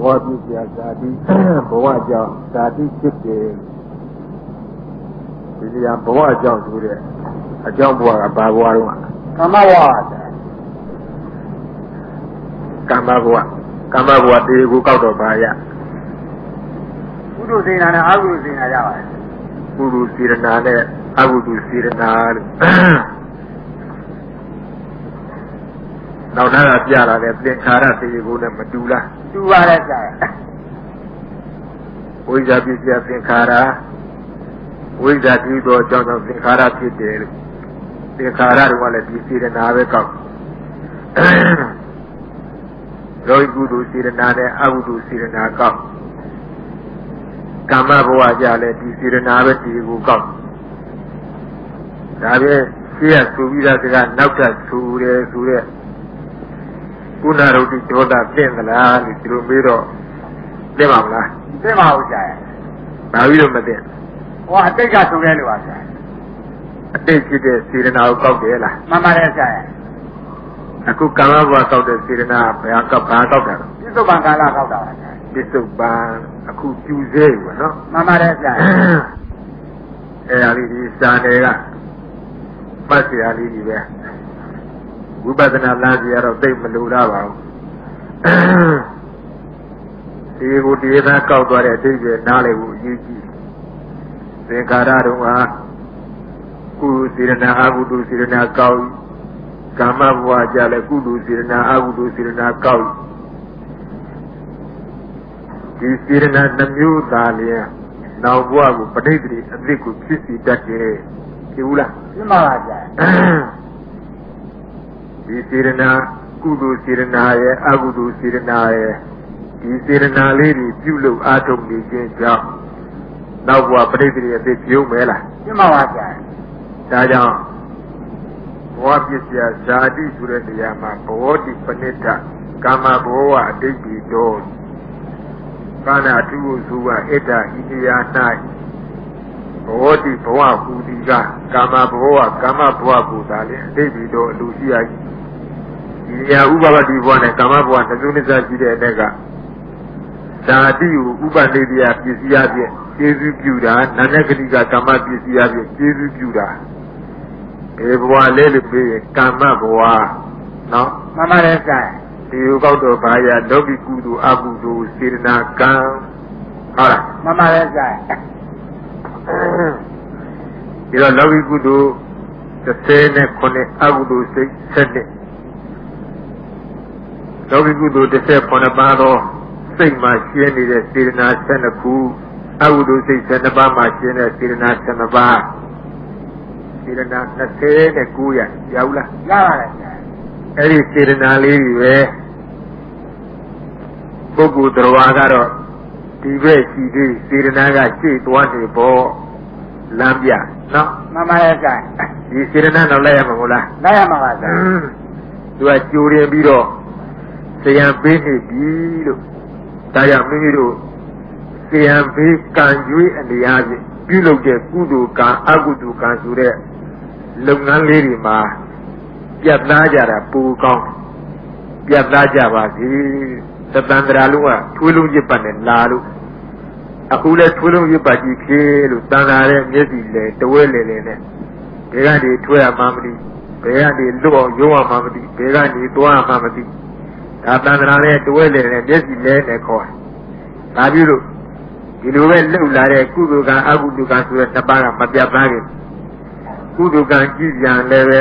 ဘောပြည့်စရာဇာတိဘဝကြောင့်ဇာတိဖြစ်တယ်ဒီနေရာဘဝကြောင့်ဆိုတဲ့အကြောင်းဘဝကဘာဘဝတော့ကမ္မဘဝကမ္မဘဝတေကိုကောက်တော့ပါရကုသိုလ်စေနာနဲ့အကုသိုလ်စေနာရပါတယ်ကုသိုလ်စေနာနဲ့အကုသိုလ်စေနာလို့နောက်သားကပြလာတဲ့သင်္ခါရတေကိုနဲ့မတူလားတူပါတယ်ဆရာဝိဇ္ဇာပစ္စယသင်္ခါရဝိဇ္ဇာတည်သောအကြောင်းကြောင့်သင်္ခါရဖြစ်တယ်လို့သင်္ခါရတွေကလည်းဒီစေနာပဲကောက်ရောကုသိုလ်စေနာနဲ့အကုသိုလ်စေနာကောက်ကမ္မဘဝကြလည်းဒီစေနာပဲဒီကိုကောက်ဒါပဲရှင်းရဆိုပြီးသားကနောက်ထပ်ဆိုတယ်ဆိုတဲ့ကုဏရုပ်တိဒေါသပြင့်သလားလို့ဒီလိုမေးတော့သိပါမလားသိပါဘူးဆရာဘာပြီးတော့မသိဟောအတိတ်ကဆိုရဲလို့ပါဆရာအတိတ်ဖြစ်တဲ့စေနာကိုကောက်တယ်လားမှန်ပါတယ်ဆရာအခုကာမဘဝကောက်တဲ့စေနာဘယ်ကောက်တာလဲပြစ္ဆုတ်ပံကာလကောက်တာပါဆရာပြစ္ဆုတ်ပံအခုကျူစေဘူးနော်မှန်ပါတယ်ဆရာအဲ့ဒါလေးဒီစာနယ်ကမှတ်စရာလေးကြီးပဲဝိပဿနာလမ်းစီကတော့သိမလို့တော့ပါဘူးဒီကိုဒီသားကောက်သွားတဲ့အတိတ်ပဲနားလေကိုအရေးကြီးသင်္ခါရတော်ကကုသိုလ်စေနာအကုသိုလ်စေနာကောက်ကာမဘဝကြလည်းကုသိုလ်စေနာအကုသိုလ်စေနာကောက်ဒီစေနာနှမျိုးသာလျင်နောက်ဘဝကိုပဋိသေအသစ်ကိုဖြစ်စီတတ်တယ်ဖြစ်ဘူးလားဖြစ်ပါပါဗျာဒီစေနာကုသိုလ်စေနာရဲ့အကုသိုလ်စေနာရဲ့ဒီစေနာလေးတွေပြုလုပ်အားထုတ်နေခြင်းကြောင့်နောက်ဘဝပဋိသေအသစ်ပြုမယ်လားဖြစ်ပါပါဗျာဒါကြောင့်ဘဝပစ္စယဇာတိဆိုတဲ့နေရာမှာဘောတိပဏိတ္တကာမဘဝအတိတ်ဒီတော်ကာနာတုဆိုကဣဒ္ဓဣတိယ၌ဘောတိဘဝဟူဒီကကာမဘဝကိုသာလေအတိတ်ဒီတော်အလိုရှိရည်ဒီနေရာဥပပတိဘဝနဲ့ကာမဘဝနှစ်စုနှစ်စားရှိတဲ့အတက်ကဇာတိကိုဥပနိတိယပစ္စည်းအဖြစ်ကျေစုပြုတာနာနဂတိကကာမပစ္စည်းအဖြစ်ကျေစုပြုတာဒီဘဝလေးလို့ပြောရင်ကာမဘဝနော်မှန်ပါတယ်ဆရာဒီဥကောက်တော်ဘာရလောကီကုသိုလ်အကုသိုလ်စေတနာကံဟုတ်လားမှန်ပါတယ်ဆရာဒီတော့လောကီကုသိုလ်30နဲ့9အကုသိုလ်စိတ်7လောကီကုသိုလ်19ပါးသောစိတ်မှာရှင်းနေတဲ့စေတနာ12ခုအကုသိုလ်စိတ်12ပါးမှာရှင်းတဲ့စေတနာ12ပါးစေတနာ29ရဘူးလားရပါတယ်ဆရာအဲ့ဒီစေတနာလေးတွေပဲပုဂ္ဂိုလ်တော်ကတော့ဒီဘက်ရှိသေးစေတနာကရှေ့သွားနေပေါ့လမ်းပြနော်မှန်ပါတယ်ဆရာဒီစေတနာတော့လိုက်ရမှာမဟုတ်လားလိုက်ရမှာပါဆရာသူကကြိုးရင်ပြီးတော့ဇယံပေးနေပြီလို့ဒါကြောင့်မိမိတို့ဇယံပေးကံကြွေးအနေအားဖြင့်ပြုလုပ်တဲ့ကုသိုလ်ကံအကုသိုလ်ကံဆိုတဲ့လုပ်ငန်းလေးတွေမှာပြတ်သားကြတာပူကောင်းပြတ်သားကြပါစေသတ္တန္တရာလုံးကထွေးလုံးရစ်ပတ်နဲ့လာလို့အခုလဲထွေးလုံးရစ်ပတ်ကြီးခေလို့တန်တာတဲ့မျက်စိလေတဝဲလေလေနဲ့ဘယ်ကနေထွေးရမှမသိဘယ်ကနေလွတ်အောင်ရုံးရမှမသိဘယ်ကနေသွားမှမသိဒါတန်တာနဲ့တဝဲလေနဲ့မျက်စိလဲနဲ့ခေါ်ဒါပြုလို့ဒီလိုပဲလှုပ်လာတဲ့ကုသိုလ်ကံအကုသိုလ်ကံဆိုတဲ့နှစ်ပါးကမပြတ်သားခင်ကုသိုလ်ကံကြည့်ပြန်လည်းပဲ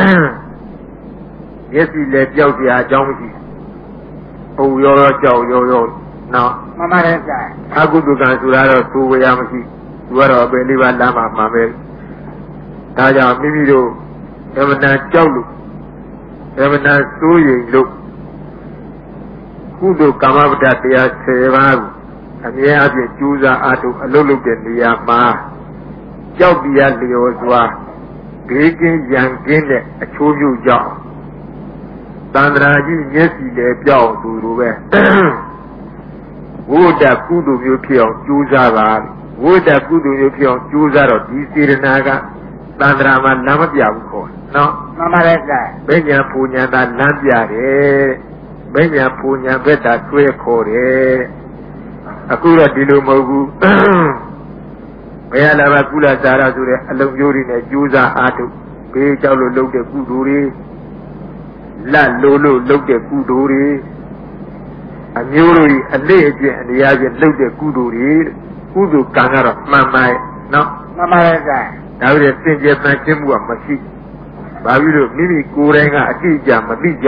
မျက်စိလည်းကြောက်စရာအကြောင်းမရှိ။ပုံရောကြောက်ရောနော်မှန်ပါတယ်ဆရာ။အကုသိုလ်ကံဆိုတာတော့သူဝေရမရှိ။သူကတော့အပင်လေးပါးလမ်းမှာမှန်ပဲ။ဒါကြောင့်မိမိတို့ဓမ္မနာကြောက်လို့ဓမ္မနာစိုးရိမ်လို့ကုသိုလ်ကာမပဒတရား10ပါးကိုအမြဲအပြည့်ကျူးစာအားထုတ်အလုပ်လုပ်တဲ့နေရာမှာကြောက်တရားလျော်စွာဘေးကင်းရန်ကင်းတဲ့အချိုးမျိုးကြောင့်သန္တရာကြီးမျက်စိလည်းပြောင်းသူလိုပဲဝိတ္တကုသိုလ်မျိုးဖြစ်အောင်ကြိုးစားပါဝိတ္တကုသိုလ်မျိုးဖြစ်အောင်ကြိုးစားတော့ဒီစေတနာကသန္တရာမှာလမ်းမပြဘူးခေါ်နော်မှန်ပါတယ်ဆရာဘယ်ညာပူညာသာလမ်းပြတယ်မမဉ္ဇဉ်ပူညာဘက်တာဆွဲခေါ်တယ်အခုတော့ဒီလိုမဟုတ်ဘူးဘယ်လာပါကုလစာရဆိုတဲ့အလုံးမျိုးတွေနဲ့ကြိုးစားအားထုတ်ဘေးကြောက်လို့လုပ်တဲ့ကုသိုလ်တွေလက်လို့လုပ်တဲ့ကုသိုလ်တွေအမျိုးတို့အလေးအကျင့်အနေအချင်းလုပ်တဲ့ကုသိုလ်တွေကုသိုလ်ကံကတော့မှန်ပါရဲ့နော်မှန်ပါရဲ့ဆရာဒါပေမဲ့စင်ကြယ်ပန်းခြင်းမှုကမရှိဘာဖြစ်လို့မိမိကိုယ်တိုင်ကအတိအကျမသိကြ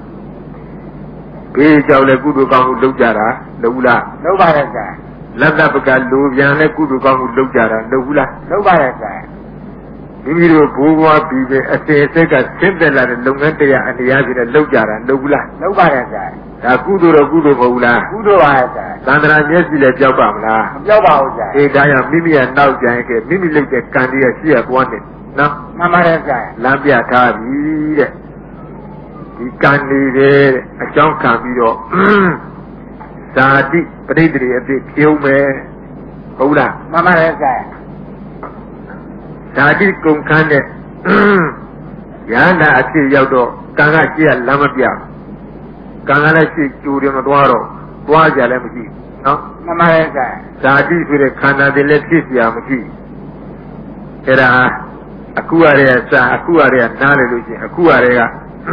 ဘေးကြောက်လဲကုသိုလ်ကောင်းမှုလုပ်ကြတာလုပ်ဘူးလားလုပ်ပါရဲ့ဆရာလက်တပကလူပြန်လဲကုသိုလ်ကောင်းမှုလုပ်ကြတာလုပ်ဘူးလားလုပ်ပါရဲ့ဆရာမိမိတို့ဘိုးဘွားပြီးပဲအစေအဆက်ကဆင်းသက်လာတဲ့လုပ်ငန်းတရားအနေအချင်းနဲ့လုပ်ကြတာလုပ်ဘူးလားလုပ်ပါရဲ့ဆရာဒါကုသိုလ်တော့ကုသိုလ်မဟုတ်လားကုသိုလ်ပါရဲ့ဆရာသန္တရာမျက်စိလည်းကြောက်ပါမလားမကြောက်ပါဘူးဆရာအေးဒါကြောင့်မိမိကနောက်ကြရင်ကဲမိမိလုပ်တဲ့ကံတရားရှိရကွာနေနော်မှန်ပါရဲ့ဆရာလမ်းပြထားပြီတဲ့ဒီကံနေတဲ့အကြောင်းခံပြီးတော့ဇာတိပဋိသေအဖြစ်ပြုံးမယ်ဟုတ်လားမှန်ပါရဲ့ဆရာဇာတိကုန်ခန်းတဲ့ရဟန္တာအဖြစ်ရောက်တော့ကံကရှိရလမ်းမပြကံကလည်းရှိကျူတယ်မသွားတော့သွားကြလည်းမရှိနော်မှန်ပါရဲ့ဆရာဇာတိဆိုတဲ့ခန္ဓာတွေလည်းဖြစ်เสียမရှိအဲ့ဒါအခုရတဲ့စာအခုရတဲ့နားလေလို့ရှိရင်အခုရတဲ့က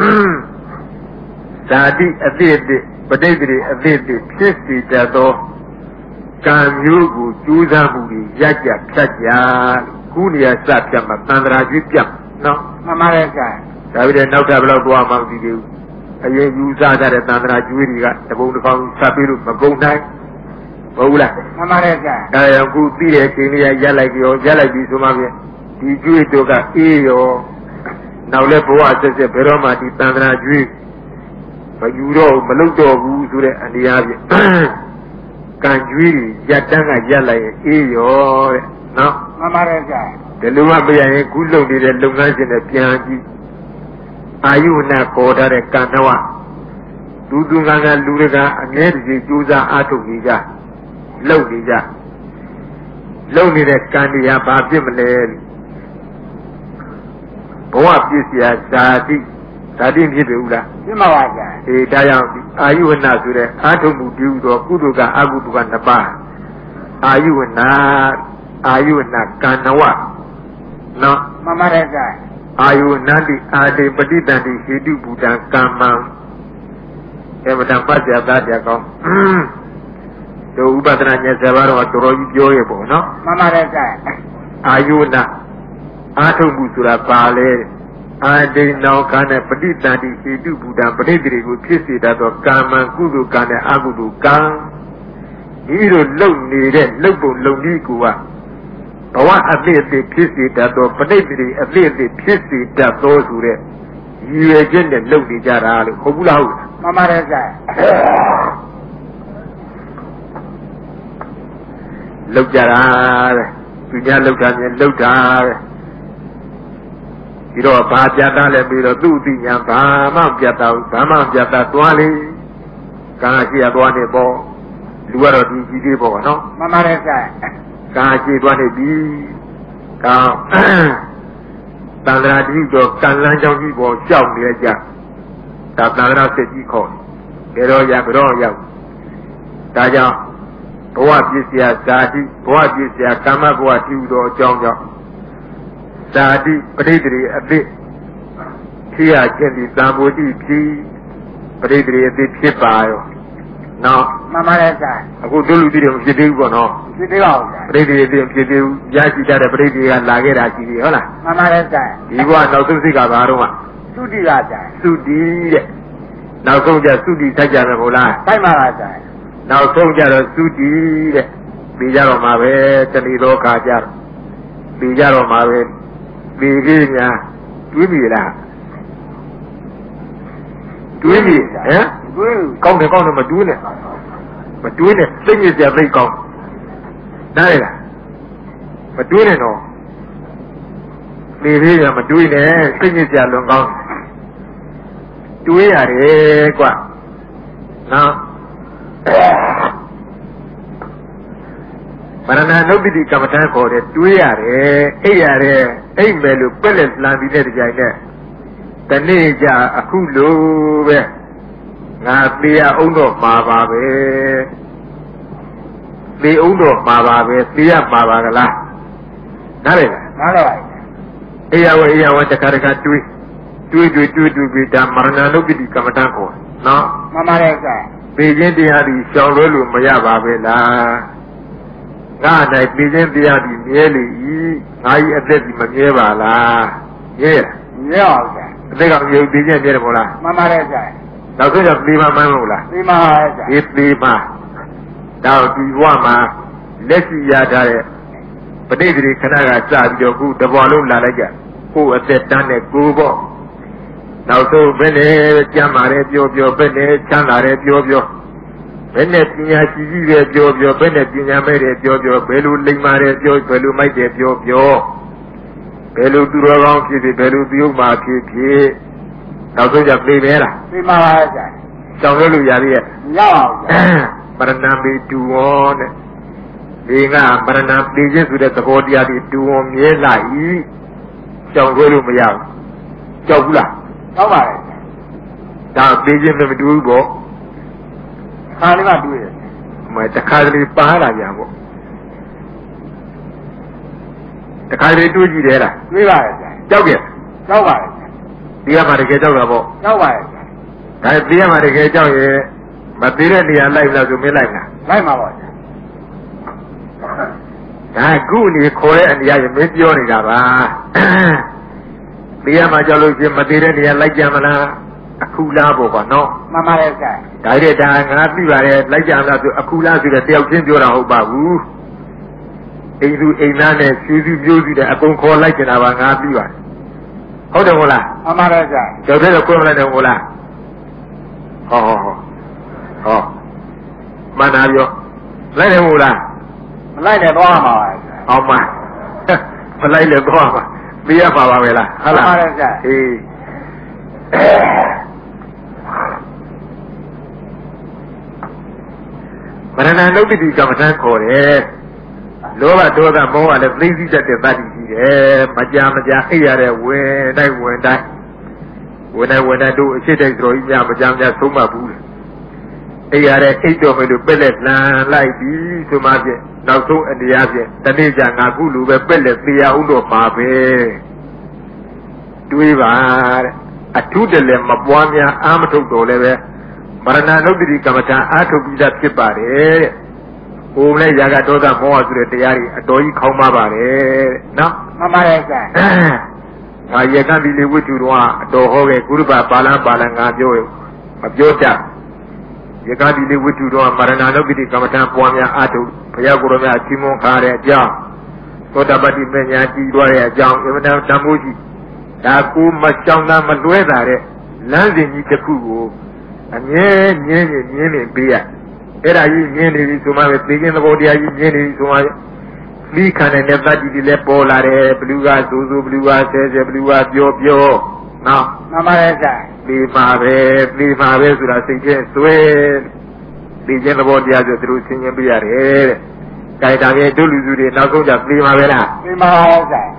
ဇာတိအသည့်အသည့်ပဋိသေအသည့်အသည့်ဖြစ်စီတတ်သောကံမျိုးကိုကျူးစားမှုတွေရက်ကြဖြတ်ကြခုနေရာစပြတ်မှာသံဃာကြီးပြတ်နော်မှန်ပါရဲ့ဆရာဒါပေမဲ့နောက်ထပ်ဘယ်လောက်သွားမှမသိသေးဘူးအရင်ယူစားကြတဲ့သံဃာကျွေးတွေကတပုံတစ်ကောင်ဆက်ပြီးလို့မကုန်နိုင်ဟုတ်လားမှန်ပါရဲ့ဆရာဒါကြောင့်ခုသိတဲ့အချိန်လေးရက်လိုက်ပြီးဆိုမှပြန်ဒီကျွေးတို့ကအေးရောနောက်လဲဘဝဆက်ဆက်ဘယ်တော့မှဒီသံဃာကျွေးမယူတော့မလုပ်တော့ဘူးဆိုတဲ့အနေအချင်းကံကျွေးရက်တန်းကရက်လိုက်ရင်အေးရောတဲ့နော်မှန်ပါရဲ့ဆရာဒီလိုမှမရရင်ခုလုပ်နေတဲ့လုပ်ငန်းရှင်တွေပြန်ကြည့်အာယုနာခေါ်ထားတဲ့ကံတော်လူသူငါငါလူတွေကအငဲတကြီးကြိုးစားအားထုတ်နေကြလုပ်နေကြလုပ်နေတဲ့ကံတရားဘာဖြစ်မလဲဘဝပြည့်စရာဇာတိဖြစ်ပြီဦးလားဖြစ်မှာပါဗျာအေးဒါကြောင့်အာယုဝနာဆိုတဲ့အားထုတ်မှုပြုတော့ကုသိုလ်ကအကုသိုလ်ကနှစ်ပါးအာယုဝနာကံနဝနော်မှန်ပါတယ်ဗျာအာယုနန္တိအာတိပฏิတန္တိဟေတုဘူတံကမ္မံေမတံပတ်ကြတာကြကောင်းတို့ဥပဒနာည7ပါးတော့တော်တော်ကြီးပြောရပေါ့နော်မှန်ပါတယ်ဗျာအာယုနာအားထုတ်မှုဆိုတာပါလေအာဒိနောကနဲ့ပฏิတန္တိဟေတုဘူတံပဋိသေကိုဖြစ်စေတတ်သောကာမံကုသိုလ်ကံနဲ့အကုသိုလ်ကံဒီလိုလုံနေတဲ့လုံပုံလုံနည်းကိုကဘဝအသည့်အသည့်ဖြစ်စေတတ်သောပဋိသေအသည့်အသည့်ဖြစ်စေတတ်သောဆိုတဲ့ရည်ရွယ်ချက်နဲ့လုံနေကြတာလို့ဟုတ်ဘူးလားဟုတ်လားမှန်ပါတယ်ဗျာလုံကြတာတဲ့သူများလုံတာမြင်လုံတာတဲ့ဒီတော့ဘာပြတ်သားလဲပြီးတော့သူ့အသိဉာဏ်ဘာမှပြတ်သားဘူးဘာမှပြတ်သားသွားလေကာရှိရသွားနေပေါ့လူကတော့ဒီကြီးသေးပေါ့နော်မှန်ပါတယ်ဗျာကာရှိသွားနေပြီကောင်းတန္တရာတိတော့ကံလန်းကြောင်းကြီးပေါ်ကြောက်နေကြဒါတန္တရာစစ်ကြီးခေါ်တယ်တော့ရတော့ရောက်ဒါကြောင့်ဘဝပြည့်စရာဇာတိဘဝပြည့်စရာကာမဘဝတည်ဟူသောအကြောင်းကြောင့်ဇာတိပဋိသေအသည့်ဖြစ်ရခြင်းဒီသံဃာတိဖြစ်ပဋိသေအသည့်ဖြစ်ပါရောနော်မှန်ပါတယ်ဗျာအခုတို့လူတွေမဖြစ်သေးဘူးပေါ့နော်ဖြစ်သေးပါဘူးဗျာပဋိသေအသည့်ဖြစ်သေးဘူးရရှိတဲ့ပဋိသေကလာခဲ့တာရှိပြီဟုတ်လားမှန်ပါတယ်ဗျာဒီဘဝနောက်ဆုံးစိတ်ကဘာတော့မှသုတိကဗျာသုတိတဲ့နောက်ဆုံးကျသုတိထိုက်ကြမယ်မို့လားထိုက်ပါလားဗျာနောက်ဆုံးကျတော့သုတိတဲ့ပြီးကြတော့မှာပဲတဏီလောကကြတော့ပြီးကြတော့မှာပဲပြီးကြီးများတွေးပြီလားတွေးပြီဟမ်တွေးကောင်းတယ်မတွေးနဲ့သိညစ်ကြသိကောင်းနားရလားမတွေးနဲ့တော့ပြီးကြီးကမတွေးနဲ့သိညစ်ကြလွန်ကောင်းတွေးရတယ်ကွနော်မရဏနုပ္ပတိကမ္မဋ္ဌာန်းခေါ်တယ်တွေးရတယ်အိပ်ရတယ်အိပ်မယ်လို့ပက်လက်လှမ်းပြီးတဲ့ကြိုင်နဲ့တနေ့ကျအခုလိုပဲငါတရားအောင်တော့မှာပါပဲသေအောင်တော့မှာပါပဲသေရမှာပါကလားနားလေလားနားလေပါအေယဝတခါတခါတွေးပြီးဒါမရဏနုပ္ပတိကမ္မဋ္ဌာန်းခေါ်နော်မှန်ပါတယ်ဆရာသိခြင်းတရားဒီရှောင်လွဲလို့မရပါပဲလားငါ၌သိခြင်းတရားဒီမြဲလေ၏ငါ၏အသက်ဒီမမြဲပါလားမြဲပါဆရာအသက်ကမြဲသိခြင်းမြဲတယ်မဟုတ်လားမှန်ပါတယ်ဆရာနောက်ဆုံးတော့သိမှမှန်းမဟုတ်လားသိမှပါဆရာဒီသိမှတော့ဒီဘဝမှာလက်ရှိရထားတဲ့ပဋိသန္ဓေခဏကစပြီးတော့ခုတဘောလုံးလာလိုက်ကြကိုယ်အသက်တန်းနဲ့ကိုယ်ပေါ့နောက်ဆုံးဘယ်နဲ့ကြမ်းပါတယ်ပြောဘယ်နဲ့ချမ်းသာတယ်ပြောဘယ်နဲ့ပညာရှိကြီးတယ်ပြောဘယ်နဲ့ပညာမဲ့တယ်ပြောဘယ်လိုလိမ္မာတယ်ပြောဘယ်လိုမိုက်တယ်ပြောဘယ်လိုသူတော်ကောင်းဖြစ်ဘယ်လိုပြုမှဖြစ်နောက်ဆုံးကြပြေးမဲလားပြေးပါပါဆရာကြောင်လို့ရသေးရဲ့မရပါဘူးဆရာပရဏံပေတူဝောတဲ့ဒီကပရဏံပေခြင်းဆိုတဲ့သဘောတရားတွေတူဝောမြဲလာ၏ကြောင်လို့မရဘူးကြောက်ဘူးလားကြောက်ပါတယ်ဒါပေခြင်းမတူဘူးပေါ့ခါလေးမှတွေ့တယ်မတခါတလေပါလာကြပေါ့တခါတလေတွေ့ကြည့်တယ်လားတွေ့ပါတယ်ဆရာကြောက်ကြပါတယ်ဒီကမှတကယ်ကြောက်တာပေါ့ကြောက်ပါတယ်ဆရာဒါဒီကမှတကယ်ကြောက်ရဲ့မသေးတဲ့နေရာလိုက်လားဆိုမင်းလိုက်လားလိုက်မှာပါဆရာဒါခုနေခေါ်တဲ့အနေအရမင်းပြောနေတာပါဒီကမှကြောက်လို့ချင်းမသေးတဲ့နေရာလိုက်ကြမလားအခုလားပေါ့ကွာနော်မှန်ပါတယ်ဆရာဒါတဲ့ဒါငါသိပါတယ်လိုက်ကြမလားဆိုအခုလားဆိုတော့တယောက်ချင်းပြောတာဟုတ်ပါဘူးအိမ်သူအိမ်သားနဲ့ရှူးစုမျိုးစုတဲ့အကုန်ခေါ်လိုက်ကြတာပါငါသိပါတယ်ဟုတ်တယ်မို့လားမှန်ပါတယ်ဆရာကျော်တဲ့ကိုယ်မလိုက်တယ်မို့လားဟောမှန်တာပြောလိုက်တယ်မို့လားမလိုက်တယ်သွားမှာပါဆရာအောင်မလိုက်လေသွားမှာပြရပါပါပဲလားဟုတ်လားမှန်ပါတယ်ဆရာအေးမရဏနုပ္ပတိကမ္မဋ္ဌာန်းခေါ်တယ်လောဘဒေါသမောဟလည်းသိသိတတ်တဲ့တတ်တည်ရှိတယ်မကြအိပ်ရတဲ့ဝင်တိုင်းတို့အရှိတိုက်တော်ကြီးများမကြဆုံးမဘူးအိပ်ရတဲ့အိတ်တော်မယ်လို့ပက်လက်လန်လိုက်ပြီးဆိုမှဖြင့်နောက်ဆုံးအနေအချင်းတနေ့ကျငါခုလိုပဲပက်လက်သေးအောင်တော့ပါပဲတွေးပါတဲ့အထုတလည်းမပွားများအာမထုတ်တော်လည်းပဲမရဏနုပ္ပတိကမ္မဋ္ဌာန်းအာထုတ်ပြီးသားဖြစ်ပါတယ်တဲ့။ကိုယ်နဲ့ရာဂဒေါသမောဟဆိုတဲ့တရားတွေအတော်ကြီးခေါင်းပါပါတယ်တဲ့နော်။မှန်ပါတယ်ဆရာ။ငါရေကံဒီလေးဝိတုတော်ကအတော်ဟောခဲ့ကုရပါပါလန်ငါပြောမပြောတတ်။ရေကံဒီလေးဝိတုတော်ကမရဏနုပ္ပတိကမ္မဋ္ဌာန်းပွားများအာထုတ်ဘုရားကိုယ်တော်များချီးမွမ်းခါတဲ့အကြောင်းသောတာပတ္တိမညာတည်သွားတဲ့အကြောင်းအမှန်တန်မိုးရှိဒါကိုမကြောင်တာမလွဲတာတဲ့လမ်းစဉ်ကြီးတစ်ခုကိုအမြဲမြင်းနေပေးရအဲ့ဒါကြီးမြင်းနေပြီဆိုမှပဲသိခြင်းသဘောတရားကြီးမြင်းနေပြီဆိုမှပြီးခံတဲ့တတ်ကြီးတွေလည်းပေါ်လာတယ်ဘလူကဆိုဘလူကဆဲဘလူကပြောနော်မှန်ပါတယ်ဆရာပြီးမှာပဲဆိုတာစိတ်ထဲဆွဲသိခြင်းသဘောတရားဆိုသူတို့ဆင်ခြင်ပြရတယ်တဲ့ကြိုက်တာရဲ့ဒုလူစုတွေနောက်ဆုံးကြပြီးမှာပဲလားပြီးမှာပါဆရာ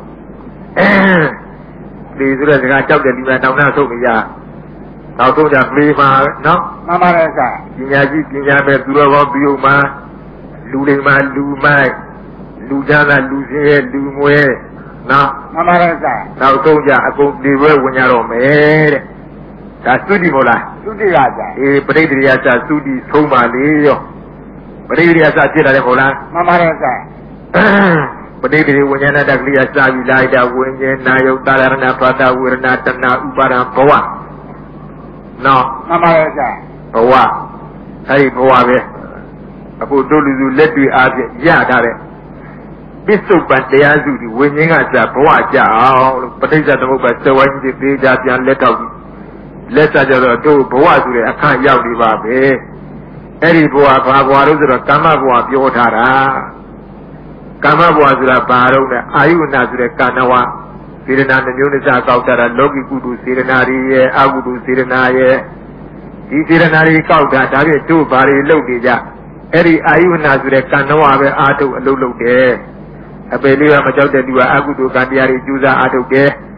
ဒီဆိုတဲ့စကားကြောက်တယ်ဒီမှာတောင်းတဆုပ်နေရနောက်ဆုံးကြပြေးပါနော်မှန်ပါတယ်ဆရာပညာရှိပညာမဲ့သူတော်ကောင်းပြုမှာလူတွေမှာလူမိုက်လူချမ်းသာလူစင်းရဲ့လူမွဲနော်မှန်ပါတယ်ဆရာနောက်ဆုံးကြအကုန်ဒီဘဲဝင်ကြတော့မယ်တဲ့ဒါသုတိမို့လားသုတိပါဆရာအေးပဋိဒရိယစသုတိဆုံးပါလေရောပဋိဒရိယစဖြစ်လာတယ်ဟုတ်လားမှန်ပါတယ်ဆရာပဋိဒရိဝိညာဏတကလိယစပြီးလာတဲ့ဝိညာဉ်နာယုတ်တာရဏဖတာဝေရဏတဏဥပါဒံဘဝနော်မှန်ပါတယ်ဆရာဘဝအဲဒီဘဝပဲအခုတို့လူစုလက်တွေ့အားဖြင့်ရထားတဲ့ပစ္စုပန်တရားစုဒီဝိညာဉ်ကကြာဘဝကြာအောင်လို့ပဋိစ္စသမုပ္ပါသဝိုင်းကြီးသေးကြပြန်လက်ထောက်ပြီးလက်စားကြတော့တို့ဘဝဆိုတဲ့အခါရောက်နေပါပဲအဲ့ဒီဘဝဘာဘဝလို့ဆိုတော့ကာမဘဝပြောထားတာကာမဘဝဆိုတာဘာတော့လဲအာယုဏဆိုတဲ့ကာနဝစေရနာမျိုးနစားကောက်တာလောကီကုတုစေရနာတွေရဲ့အကုတုစေရနာရဲ့ဒီစေရနာတွေကောက်တာဒါပြည့်တို့ဘာတွေလုပ်နေကြအဲ့ဒီအာယုဏဆိုတဲ့ကံတော်ပဲအာထုတ်အလုပ်လုပ်တယ်အပေလေးကမကြောက်တဲ့သူကအကုတုကံတရားတွေကျူးစားအာထုတ်တယ်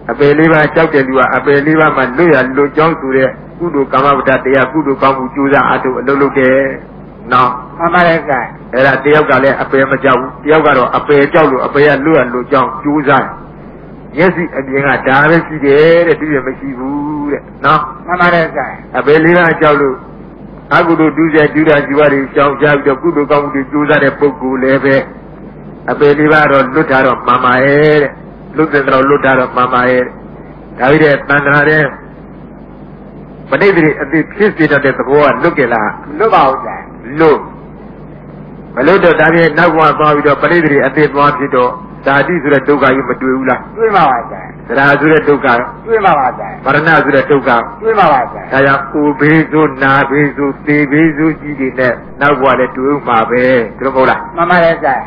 အပေလေးပါးကြောက်တဲ့လူကအပေလေးပါးမှာလွတ်ရလွတ်ကြောင်းဆိုတဲ့ကုသိုလ်ကာမဝတ္တတရားကုသိုလ်ကောင်းမှုကြိုးစားအားထုတ်အလုပ်လုပ်တယ်နော်မှန်ပါတယ်ကဲအဲ့ဒါတယောက်ကလည်းအပေမကြောက်ဘူးတယောက်ကတော့အပေကြောက်လို့အပေကလွတ်ရလွတ်ကြောင်းကြိုးစားမျက်စိအပြင်ကဒါပဲရှိတယ်တဲ့သူရမရှိဘူးတဲ့နော်မှန်ပါတယ်ကဲအပေလေးပါးကြောက်လို့အကုသိုလ်ဒုစရိုက်ဒုရဇီဝတွေရှောင်ရှားပြီးတော့ကုသိုလ်ကောင်းမှုတွေကြိုးစားတဲ့ပုဂ္ဂိုလ်လည်းပဲအပေလေးပါးတော့လွတ်တာတော့မှန်ပါရဲ့တဲ့လွတ်တဲ့တော့လွတ်တာတော့မှန်ပါရဲ့ဒါပြီးတဲ့တန်ត្រာတဲ့ပဋိသေအသိဖြစ်စေတတ်တဲ့သဘောကလွတ်ကြလားလွတ်ပါဦးကဲလွတ်မလွတ်တော့ဒါပြီးနောက်ဘဝသွားပြီးတော့ပဋိသေအသိသွားဖြစ်တော့ဓာတိဆိုတဲ့ဒုက္ခကြီးမတွေ့ဘူးလားတွေ့ပါပါကဲသရာဆိုတဲ့ဒုက္ခတွေ့ပါပါကဲမရဏဆိုတဲ့ဒုက္ခတွေ့ပါပါကဲဒါကြောင့်ဥဘေးဆိုနာဘေးဆိုသေဘေးဆိုကြီးတွေနဲ့နောက်ဘဝလည်းတွေ့ဦးမှာပဲဒီလိုမဟုတ်လားမှန်ပါတယ်ကဲ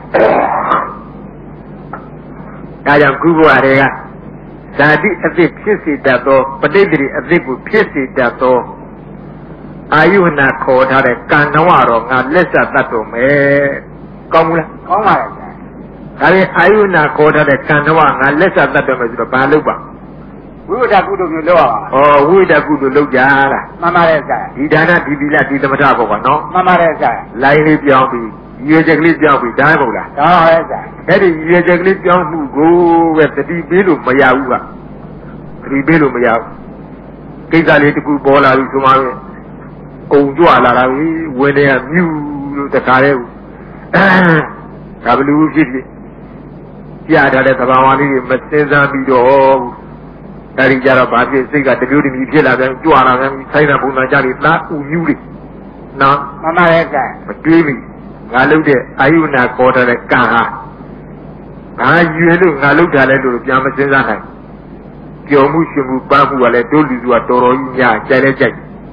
ဒါကြောင့်ခုဘဝတွေကဓာတိအသိဖြစ်စေတတ်သောပဋိသေအသိကိုဖြစ်စေတတ်သောအာယုဟနာခေါ်ထားတဲ့ကံတော်တော့ငါလက်ဆက်တတ်တော်မယ်ကောင်းဘူးလားကောင်းပါရဲ့ဒါရင်အာယုနာခေါ်ထားတဲ့ကံတော်ငါလက်ဆက်တတ်တော်မယ်ဆိုတော့ဘာလုပ်ပါဝိဝဒကုသိုလ်မျိုးလုပ်ရပါဝိဝဒကုသိုလ်လုပ်ကြလားမှန်ပါတယ်ကဲဒီဒါနဒီသီလဒီသမထပေါ့ကွာနော်မှန်ပါတယ်ကဲလိုင်းလေးပြောင်းပြီးရွေချက်ကလေးပြောင်းပြီးဒါမဟုတ်လားဒါပါရဲ့ကဲအဲ့ဒီရွေချက်ကလေးပြောင်းမှုကိုပဲတတိပေးလို့မရဘူးကတတိပေးလို့မရဘူးကိစ္စလေးတစ်ခုပေါ်လာပြီဆိုမှပဲအုံကြွလာတာပြီဝင်နေရမြူလို့တခါတည်းဒါဘလူဖြစ်ဖြစ်ကြားထားတဲ့သဘာဝလေးတွေမစင်စားပြီးတော့အဲဒီကြတော့ဘာဖြစ်စိတ်ကတပြိုးတည်းဖြစ်လာပြန်ကြွလာပြန်ဆိုင်တဲ့ပုံစံကြပြီးသားဥမြူတွေနော်မှန်ပါရဲ့ကဲမတွေးဘူးငါလုပ်တဲ့အာယုနာခေါ်တဲ့ကံဟာငါရွေလို့ငါလုပ်တာလဲလို့ပြန်မစင်စားနိုင်ပျော်မှုရှင်မှုပန်းမှုကလည်းတို့လူစုကတော်တော်ကြီးများကြိုက်လဲကြိုက်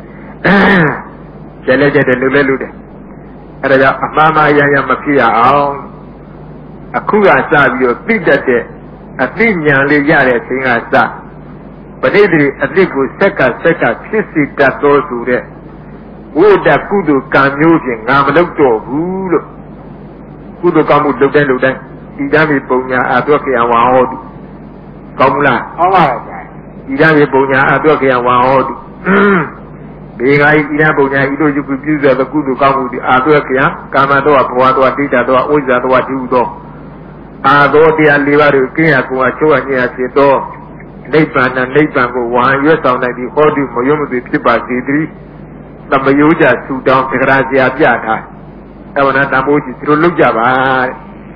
ကျဲလဲကျတဲ့လူလဲလူတယ်အဲ့ဒါကြောင့်အမှားမှားရရမဖြစ်ရအောင်အခုကစပြီးတော့သိတတ်တဲ့အသိဉာဏ်လေးရတဲ့အချိန်ကစပဋိသေအသိကိုစက်ကဖြစ်စီတတ်တော်ဆိုတဲ့ဝိတကုသိုလ်ကံမျိုးဖြင့်ငါမလုပ်တော့ဘူးလို့ကုသိုလ်ကောင်းမှုလုပ်တဲ့လူတိုင်းဤတမ်းပြီပုံညာအတော့ခေယဝါဟောတုကောင်းမလားကောင်းပါရဲ့ဤတမ်းပြီပုံညာအတော့ခေယဝါဟောတုဘေဂာဤဣရပုံညာဤတို့ယုပြုသောကုသိုလ်ကောင်းမှုသည်အာသွဲခယကာမတောဘဝတောတိတ္တတောဝိဇ္ဇာတောဒီဟုသောအာသောတရား၄ပါးတို့ကျင့်ရကိုယ်ချိုးရညင်ဖြစ်သောနိဗ္ဗာန်နိဗ္ဗာန်ကိုဝါရွတ်ဆောင်နိုင်ပြီးဟောတုမယုံမသိဖြစ်ပါစေတည်းသမယိုးကြဆူတောင်းတဂရဆရာပြထားအဝနာတမိုးကြီးသူတို့လုပ်ကြပါတဲ့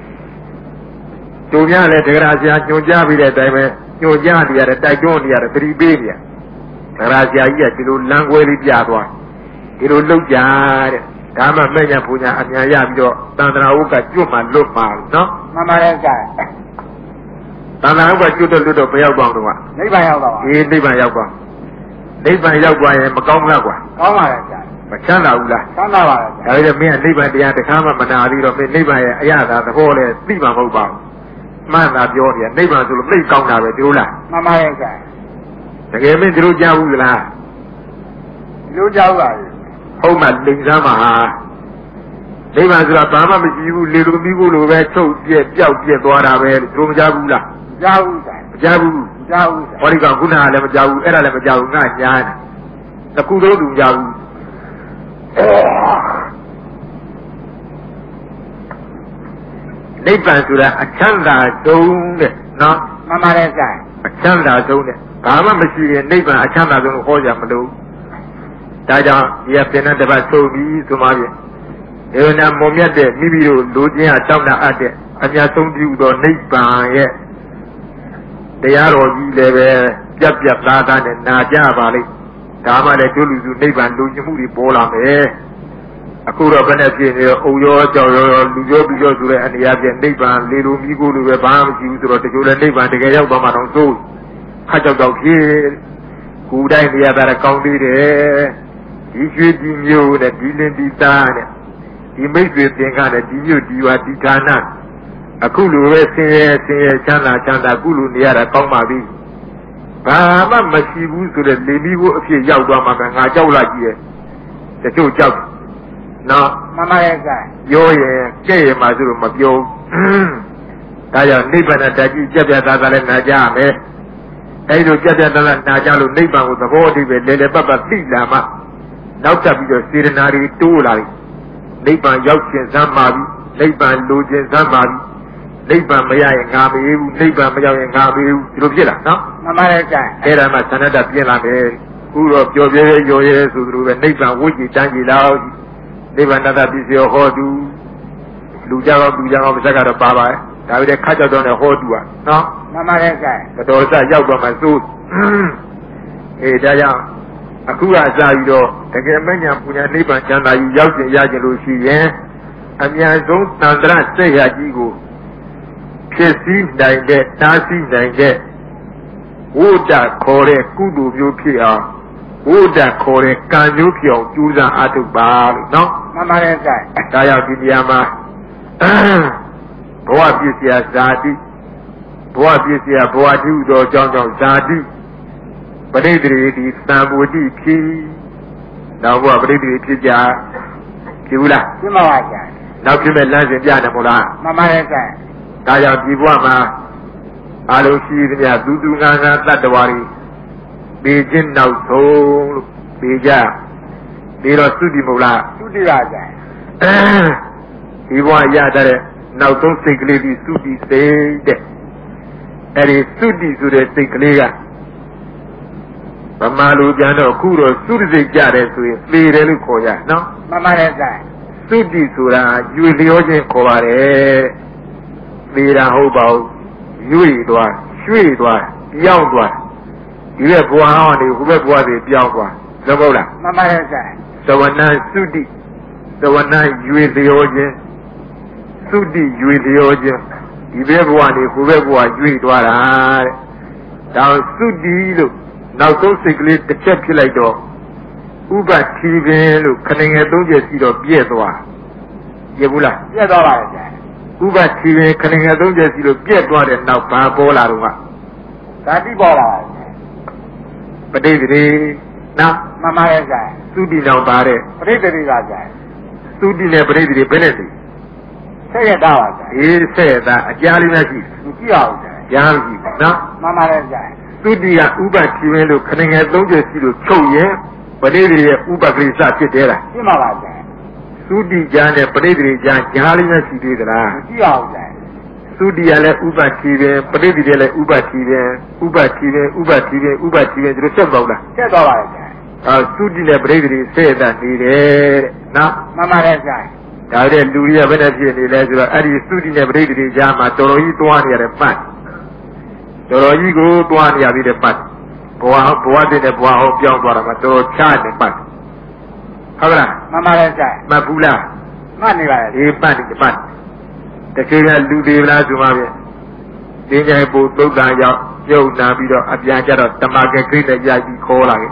တို့များလည်းတဂရဆရာညွှန်ကြားပြီးတဲ့အတိုင်းပဲညွှန်ကြားနေရတယ်တိုက်တွန်းနေရတယ်သတိပေးနေရဒရာဆရာကြီးကဒီလိုလမ်းခွဲလေးပြသွားဒီလိုလုပ်ကြတဲ့ဒါမှမဲ့ညာပူညာအမြန်ရပြီးတော့တန်ត្រာဝုကကျွတ်မှလွတ်ပါနော်မှန်ပါတယ်ကဲတန်ត្រာဝုကကျွတ်တော့လွတ်တော့ဘယ်ရောက်သွားတော့ကနိဗ္ဗာန်ရောက်သွားပါနိဗ္ဗာန်ရောက်သွားနိဗ္ဗာန်ရောက်သွားရင်မကောင်းလားကွာကောင်းပါရဲ့ကဲမချမ်းသာဘူးလားချမ်းသာပါရဲ့ဒါပေမဲ့မင်းကနိဗ္ဗာန်တရားတခါမှမနာပြီးတော့မင်းနိဗ္ဗာန်ရဲ့အရသာသဘောနဲ့သိမှာမဟုတ်ပါဘူးမှန်တာပြောတယ်နိဗ္ဗာန်ဆိုလို့သိကောင်းတာပဲဒီလိုလားမှန်ပါရဲ့ကဲတကယ်မင်းဒီလိုကြားဘူးလားဒီလိုကြားပါရဲ့ဟုတ်မှလိမ်စားမှာဟာနိဗ္ဗာန်ဆိုတာဘာမှမရှိဘူးလေလိုမိဖို့လိုပဲချုပ်ပြက်ပျောက်ပြက်သွားတာပဲတို့မကြားဘူးလားကြားဘူးကဲမကြားဘူးကြားဘူးဟောဒီကခုနကလည်းမကြားဘူးအဲ့ဒါလည်းမကြားဘူးငါညားတယ်တခုတော့သူကြားဘူးနိဗ္ဗာန်ဆိုတာအချမ်းသာဆုံးတဲ့နော်မှန်ပါတယ်ကဲအချမ်းသာဆုံးတဲ့ဘာမှမရှိရင်နိဗ္ဗာန်အချမ်းသာဆုံးကိုဟောကြမလို့ဒါကြောင့်ဒီကပြင်တဲ့တပတ်ဆိုပြီးဆိုမှပြင်ဒေဝနာမုံမြတ်တဲ့မိမိတို့လူချင်းအတောင်းတအပ်တဲ့အမြတ်ဆုံးပြုသောနိဗ္ဗာန်ရဲ့တရားတော်ကြီးလည်းပဲပြတ်ပြတ်သားသားနဲ့နာကြပါလိမ့်ဒါမှလည်းတို့လူစုနိဗ္ဗာန်လူချင်းမှုတွေပေါ်လာမယ်အခုတော့ဘယ်နဲ့ဖြစ်နေရောအုံရောကြောက်ရောလူရောပြီးရောဆိုတဲ့အနေအချင်းနိဗ္ဗာန်လေလိုမိကိုလိုပဲဘာမှမရှိဘူးဆိုတော့တချို့လည်းနိဗ္ဗာန်တကယ်ရောက်သွားမှတော့သို့ခါကြောက်တော့ဖြစ်ကိုယ်တိုင်းနေရာတာကောင်းသေးတယ်ဒီရွှေဒီမျိုးနဲ့ဒီလင်းဒီသားနဲ့ဒီမိတ်ဆွေသင်္ကနဲ့ဒီမျိုးဒီဝါဒီဌာနအခုလိုပဲဆင်းရဲချမ်းသာအခုလိုနေရတာကောင်းပါပြီဘာမှမရှိဘူးဆိုတဲ့လေပြီးဖို့အဖြစ်ရောက်သွားမှငါကြောက်လာကြည့်ရဲ့တချို့ကြောက်နော်မှန်ပါရဲ့ကဲပြောရင်ကြည့်ရမှာဆိုတော့မပြောဒါကြောင့်နိဗ္ဗာန်တကြီးကြက်ပြသားသားလည်းနာကြရမယ်အဲဒီလိုကြက်တဲ့နာကြလို့နိဗ္ဗာန်ကိုသဘောတည်းပဲလေလေပတ်ပတ်သိလာမှနောက်တက်ပြီးတော့စေတနာတွေတိုးလာပြီနိဗ္ဗာန်ရောက်ခြင်းစမ်းပါပြီနိဗ္ဗာန်လိုခြင်းစမ်းပါပြီနိဗ္ဗာန်မရရင်ငါမေးဘူးနိဗ္ဗာန်မရောက်ရင်ငါမေးဘူးဒီလိုဖြစ်လာနော်မှန်ပါတယ်ဆရာအဲ့ဒါမှသန္တတပြင်းလာတယ်ခုတော့ပျော်ပြဲရောရဲဆိုသလိုပဲနိဗ္ဗာန်ဝိကြည်တန်းကြည်လောက်နိဗ္ဗာန်တတပစ္စည်းဟောတူလူကြတော့မစက်ကတော့ပါပါဒါပေမဲ့ခါကြောက်တော့နဲ့ဟောတူอ่ะနော်မှန်ပါတယ်ဆရာတော်စရောက်တော့မှသို့အေးဒါကြောင့်အခုကစားပြီးတော့တကယ်မညာပူညာနိဗ္ဗာန်ချမ်းသာကြီးရောက်ကျင်ရကျင်လို့ရှိရင်အများဆုံးသန္တရစိတ်ရကြီးကိုဖြစ်စည်းနိုင်တဲ့တားဆီးနိုင်တဲ့ဝိဒ္ဓခေါ်တဲ့ကုသိုလ်မျိုးဖြစ်အောင်ဝိဒ္ဓခေါ်တဲ့ကံမျိုးဖြစ်အောင်ကြိုးစားအားထုတ်ပါလို့နော်မှန်ပါတယ်ဆရာဒါကြောင့်ဒီနေရာမှာဘဝပစ္စယဇာတိဘဝပစ္စယဘဝတုတော်ကြောင့်ဇာတိပရိသေတိသံဃုတိဖြစ်နောက်ဘဝပရိသေဖြစ်ကြဖြစ်ဘူးလားဖြစ်ပါပါဆရာနောက်ဖြစ်မဲ့လမ်းစဉ်ပြတယ်မို့လားမှန်ပါတယ်ဆရာဒါကြောင့်ဒီဘဝမှာအားလုံးရှိသမျှသူသူငါငါတတ္တဝါတွေပေခြင်းနောက်ဆုံးလို့ပေကြပြီးတော့သုတိမို့လားသုတိပါဆရာဒီဘဝရတဲ့နောက်ဆုံးစိတ်ကလေးဒီသုတိစိတ်တဲ့အဲဒီသုတိဆိုတဲ့စိတ်ကလေးကဗမာလူပြန်တော့အခုတော့သုတိစိတ်ကြတယ်ဆိုရင်သေတယ်လို့ခေါ်ရနော်မှန်ပါတယ်ဆရာသုတိဆိုတာရွေလျောခြင်းခေါ်ပါတယ်သေတာဟုတ်ပါဘူးရွေသွားရွှေ့သွားပြောင်းသွားဒီဘက်ဘဝဟောနေဟိုဘက်ဘဝတွေပြောင်းသွားသဘောလားမှန်ပါတယ်ဆရာသဝနာသုတိသဝနာရွေလျောခြင်းသုတိရွေလျောခြင်းဒီဘက်ဘဝနေဟိုဘက်ဘဝရွေ့သွားတာတဲ့ဒါသုတိလို့နောက်ဆုံးစိတ်ကလေးတစ်ချက်ဖြစ်လိုက်တော့ဥပတိပင်လို့ခဏငယ်သုံးချက်စီတော့ပြည့်သွားရဘူးလားပြည့်သွားပါရဲ့ဆရာဥပတိပင်ခဏငယ်သုံးချက်စီလို့ပြည့်သွားတဲ့နောက်ဘာပေါ်လာတော့ကဓာတိပေါ်လာပါပဋိသေတိနော်မှန်ပါရဲ့ဆရာသုတိနောက်ပါတဲ့ပဋိသေတိကဆရာသုတိနဲ့ပဋိသေတိဘယ်နဲ့သိဆက်ရတာပါဆရာအေးဆက်ရတာအကြားလေးနဲ့ရှိကြည့်အောင်ဆရာကြားကြည့်နော်မှန်ပါရဲ့ဆရာသုတိကဥပတိပင်လို့ခဏငယ်သုံးချက်စီလို့ချုပ်ရင်ပဋိသေတိရဲ့ဥပကလိစဖြစ်တယ်လားဖြစ်ပါပါဆရာသုတိကြားနဲ့ပဋိသေတိကြားကြားလေးနဲ့ရှိသေးသလားကြည့်အောင်ဆရာသုတိရလည်းဥပတိပင်ပဋိသေတိလည်းဥပတိပင်ဥပတိပင်ဥပတိပင်ဥပတိပင်ဒီလိုဆက်သွားလားဆက်သွားပါရဲ့ဆရာသုတိနဲ့ပဋိသေတိဆက်တာနေတယ်တဲ့နော်မှန်ပါရဲ့ဆရာဒါတဲ့လူတွေကဘယ်နဲ့ဖြစ်နေလဲဆိုတော့အဲ့ဒီသုတိနဲ့ပဋိသေတိကြားမှာတော်တော်ကြီးတွားနေရတယ်ပတ်တော်တော်ကြီးကိုတွားနေရပြီးတဲ့ပတ်ဘဝတဲ့ဘဝဟောပြောင်းသွားတာမှတော်ချနေပတ်ဟုတ်လားမှန်ပါရဲ့ဆရာမဘူးလားမှတ်နေပါရဲ့ဒီပတ်တကယ်ကလူသေးလားဆိုမှပြန်ဒီကြိုင်ပို့သုတ်တန်ရောက်ပြုတ်နာပြီးတော့အပြန်ကျတော့တမကခိနဲ့ကြာကြီးခေါ်လာ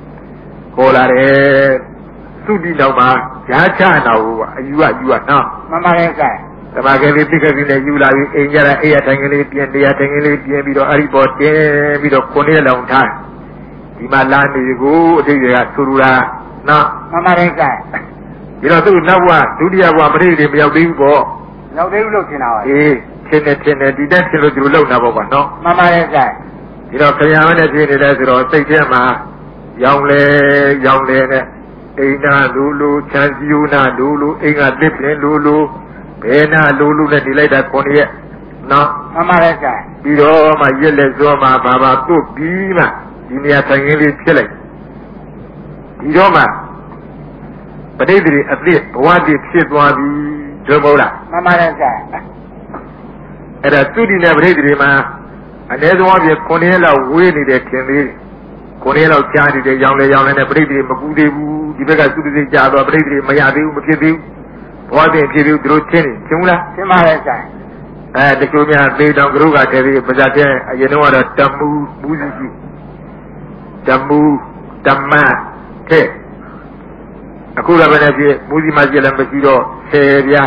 တယ်သုတိတော့မှဓာချနာဘူးကအယူနော်မှန်ပါရဲ့ဆရာတမကလေးတိကကိနဲ့ယူလာပြီးအိမ်ကြတာအိယာထိုင်ကလေးပြင်တရားထိုင်ကလေးပြင်ပြီးတော့အဲ့ဒီပေါ်တင်းပြီးတော့9ရက်လောင်ထားဒီမှာလာနေကိုအတိတ်ကဆိုလိုတာနော်မှန်ပါရဲ့ဆရာဒီတော့သူ့နောက်ဘဝဒုတိယဘဝပရိသေမရောက်သေးဘူးပေါ့ရောက်သေးဘူးလို့ထင်တာပါအေးထင်တယ်ဒီတက်ထင်လို့ဒီလိုလုပ်တာပေါ့ကွာနော်မှန်ပါရဲ့ဆရာဒီတော့ခရယာမနဲ့ဖြစ်နေတယ်ဆိုတော့စိတ်ထဲမှာရောင်လေနဲ့အိမ်နာလူချမ်းစီယနာလူအိမ်ကတစ်ပင်လူဘယ်နာလူနဲ့ဒီလိုက်တာ9ရက်နော်မှန်ပါရဲ့ဆရာပြီးတော့မှရက်လက်စောမှာဘာပုတ်ပြီးမှဒီနေရာထိုင်ကလေးဖြစ်လိုက်ဒီတော့မှပဋိသေတိအသစ်ဘဝတည်ဖြစ်သွားပြီတို့မဟုတ်လားမှန်ပါရဲ့ဆရာအဲ့ဒါသုတိနဲ့ပဋိသေတိမှာအနည်းဆုံးအပြင်9ရက်လောက်ဝေးနေတယ်ထင်သေးတယ်9ရက်လောက်ကြားနေတယ်ရောင်လေနဲ့ပဋိသေတိမကူသေးဘူးဒီဘက်ကသုတိစိတ်ကြားတော့ပဋိသေတိမရသေးဘူးမဖြစ်သေးဘူးဘဝတည်ဖြစ်ပြီးသူတို့ချင်းဘူးလားချင်းပါရဲ့ဆရာတချို့များသေတောင်ကရုကတည်းကပါဇာတဲ့အရင်တော့တမူမူးစီတမူတမတဲ့အခုလည်းပဲနဲ့ပြမူစီမရှိလည်းမရှိတော့10ပြား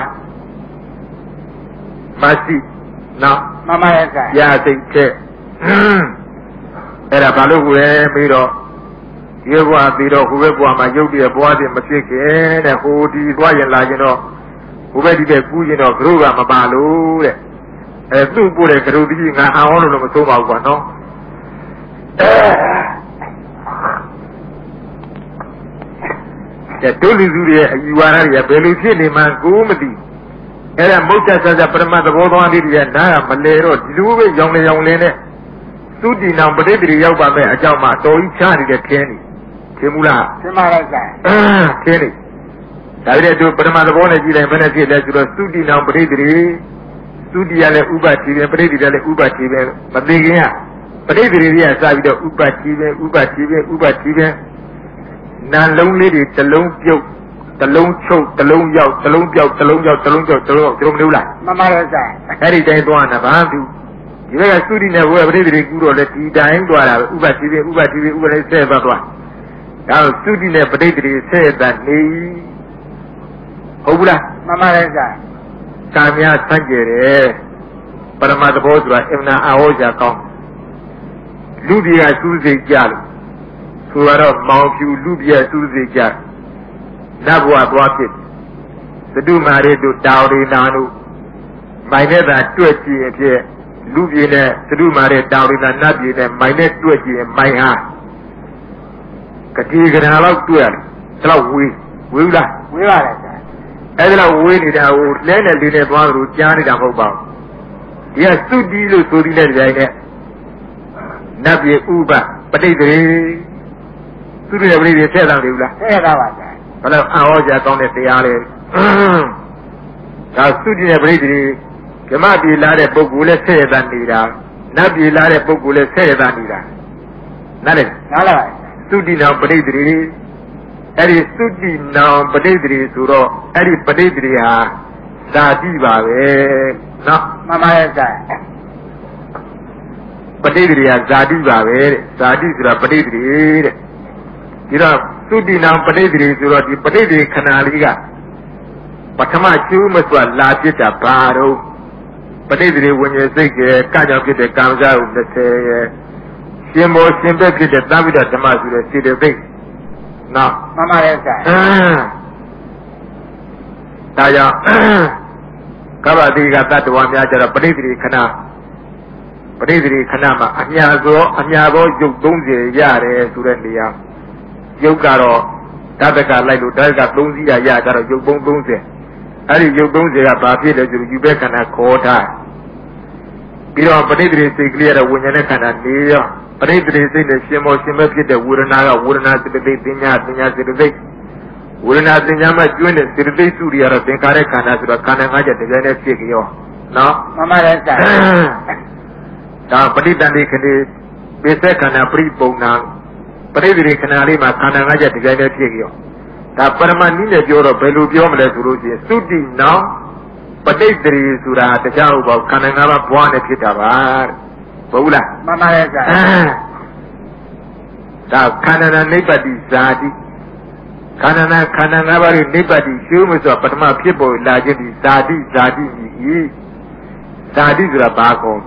မရှိနော်မှန်ပါရဲ့ဆရာစိတ်ချက်အဲ့ဒါဘာလို့လဲပြီးတော့ဒီဘဝပြီးတော့ဟိုဘက်ဘဝမှာရုပ်တည်းဘဝတည်းမဖြစ်ခင်တဲ့ဟိုဒီသွားရင်လာရင်တော့ဟိုဘက်ဒီဘက်ကူးရင်တော့ကရုကမပါလို့တဲ့သူ့ပို့တဲ့ကရုတိငါအောင်လို့မဆိုးပါဘူးကွာနော်တို့လူစုရဲ့အယူဝါဒတွေကဘယ်လိုဖြစ်နေမှကိုမသိအဲ့ဒါမုတ်တဆဆပရမသဘောသွားလေးတွေကနားကမလဲတော့ဒီလိုပဲရောင်နေရောင်လင်းနဲ့သုတိနောင်ပဋိသတိရောက်ပါမဲ့အကြောင်းမှတော်ကြီးချနေတဲ့ခင်းနေထင်ဘူးလားထင်ပါလိုက်ဆိုင်ခင်းနေဒါကြတဲ့တို့ပရမသဘောနဲ့ကြည့်လိုက်ဘယ်နဲ့ဖြစ်လဲဆိုတော့သုတိနောင်ပဋိသတိသုတိရလည်းဥပတိပဲပဋိသတိလည်းဥပတိပဲမသိခင်ကပဋိသတိတွေကစပြီးတော့ဥပတိပဲဥပတိပဲဥပတိပဲနာလုံးလေးတွေတစ်လုံးပြုတ်တစ်လုံးချုပ်တစ်လုံးရောက်တစ်လုံးပြောက်တစ်လုံးရောက်တစ်လုံးပြောက်တစ်လုံးရောက်တို့မလို့လားမှန်ပါတယ်ဆိုင်အဲ့ဒီတိုင်းသွားတာဘာသူဒီဘက်ကသုတိနဲ့ဘုရားပဋိသတိကူတော့လေဒီတိုင်းသွားတာပဲဥပတိပဲဥပတိပဲဥပတိဆဲပါသွားဒါသုတိနဲ့ပဋိသတိဆဲတာနေဟုတ်ဘူးလားမှန်ပါတယ်ဆိုင်ကာများဆန့်ကျင်တယ်ပရမသဘောဆိုတာအင်နာအာဟောကြကောင်းလူတွေကစူးစိတ်ကြလို့ဆိုတော့မောင်ဖြူလူပြည့်စူးစိတ်ကြနတ်ဘဝသွားဖြစ်သတုမာရီတို့တာဝရိနာတို့မိုင်နဲ့သာတွေ့ကြည့်အဖြစ်လူပြည့်နဲ့သတုမာရီတာဝရိနာနတ်ပြည့်နဲ့မိုင်နဲ့တွေ့ကြည့်မိုင်ဟာကတိကရာလောက်တွေ့ရတယ်ဒါတော့ဝေးလားဝေးပါတယ်ဆရာအဲ့ဒါတော့ဝေးနေတာဟိုလဲနဲ့လေးနဲ့သွားလို့ကြားနေတာမဟုတ်ပါဘူးဒီကသုတိလို့ဆိုပြီးတဲ့ကြိုင်နဲ့နတ်ပြည်ဥပပဋိသေသုတိရဲ့ပဋိသေထည့်ဆောင်တယ်ဘူးလားထည့်တာပါဆရာဘယ်တော့အာဟောကြကောင်းတဲ့တရားလေဒါသုတိရဲ့ပဋိသေဓမ္မပြည်လာတဲ့ပုဂ္ဂိုလ်လည်းဆက်ရတာနေတာနတ်ပြည်လာတဲ့ပုဂ္ဂိုလ်လည်းဆက်ရတာနေတာနားလေနားလားသုတိနောပဋိသေအဲ့ဒီသုတိနောပဋိသေဆိုတော့အဲ့ဒီပဋိသေဟာဇာတိပါပဲနော်မှန်ပါရဲ့ဆရာပဋိသေဟာဇာတိပါပဲတဲ့ဇာတိဆိုတာပဋိသေတဲ့ဒီတော့သုတိနောပဋိသေဆိုတော့ဒီပဋိသေခဏလေးကပထမကျိုးမစွာလာဖြစ်တာဘာတော့ပဋိသေဝိညာဉ်စိတ်ကကကြောင့်ဖြစ်တဲ့ကာမဇာဥ30ရဲ့ရှင်မောရှင်ဘက်ဖြစ်တဲ့သဗ္ဗိဒဓမ္မဆိုတဲ့စေတသိက်နော်မှန်ပါရဲ့ဆရာဒါကြောင့်ကဗ္ဗတိကတတ္တဝါများကြတော့ပဋိသေခဏမှာအမြာသောရုပ်30ရတယ်ဆိုတဲ့နေရာရုပ်ကတော့ဓာတကလိုက်လို့ဓာတက3စီးရရကြတော့ရုပ်ပုံ30အဲ့ဒီရုပ်30ကဘာဖြစ်လဲဆိုတော့ယူဘက်ခန္ဓာခေါ်ထားပြီးတော့ပဋိသေစိတ်ကလေးရတဲ့ဝိညာဉ်နဲ့ခန္ဓာနေရောပဋိသေစိတ်နဲ့ရှင်မောရှင်မဲ့ဖြစ်တဲ့ဝေဒနာကဝေဒနာစေတသိက်ပညာစေတသိက်ဝေဒနာပညာမှာကျွင်းတဲ့စေတသိက်စုတွေကတော့သင်္ခါရခန္ဓာဆိုတော့ခန္ဓာ၅ချက်တကယ်နဲ့ဖြစ်ကြောနော်မှန်ပါတယ်ဆရာဒါပဋိတန်တိခဏိပိဿခန္ဓာပရိပုံနာပဋိသေခဏလေးမှာခန္ဓာ၅ချက်တကယ်နဲ့ဖြစ်ကြောဒါပရမနိနဲ့ပြောတော့ဘယ်လိုပြောမလဲဆိုလို့ရှိရင်သုတိနောပဋိသေဆိုတာတရားဥပ္ပါခန္ဓာ၅ပါးဘွားနဲ့ဖြစ်တာပါတဲ့ဟုတ်လားမှန်ပါတယ်ဆရာဒါခန္ဓာနိဗ္ဗတိဇာတိခန္ဓာ၅ပါးရဲ့နိဗ္ဗတိရှုမဆိုပထမဖြစ်ပေါ်လာခြင်းဒီဇာတိဤဇာတိဆိုတာဘာကော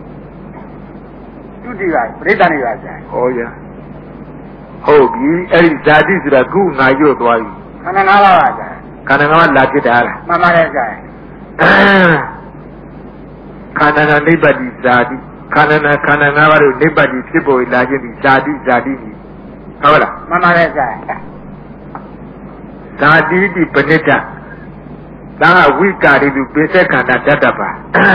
သုတိကပရိသတ်နေပါဆရာဟောရဟုတ်ပြီအဲ့ဒီဇာတိဆိုတာခုငါရွတ်သွားပြီခန္ဓာ၅ပါးပါဆရာခန္ဓာ၅ပါးလာဖြစ်တာလားမှန်ပါတယ်ဆရာခန္ဓာနိဗ္ဗတိဇာတိခန္ဓာ၅ပါးတို့နိဗ္ဗတိဖြစ်ပေါ်လာခြင်းဒီဇာတိကြီးဟုတ်လားမှန်ပါတယ်ဆရာဇာတိတိပဏိတ္တသာဝိကာရိတုပိဿခန္ဓာတတ္တပါ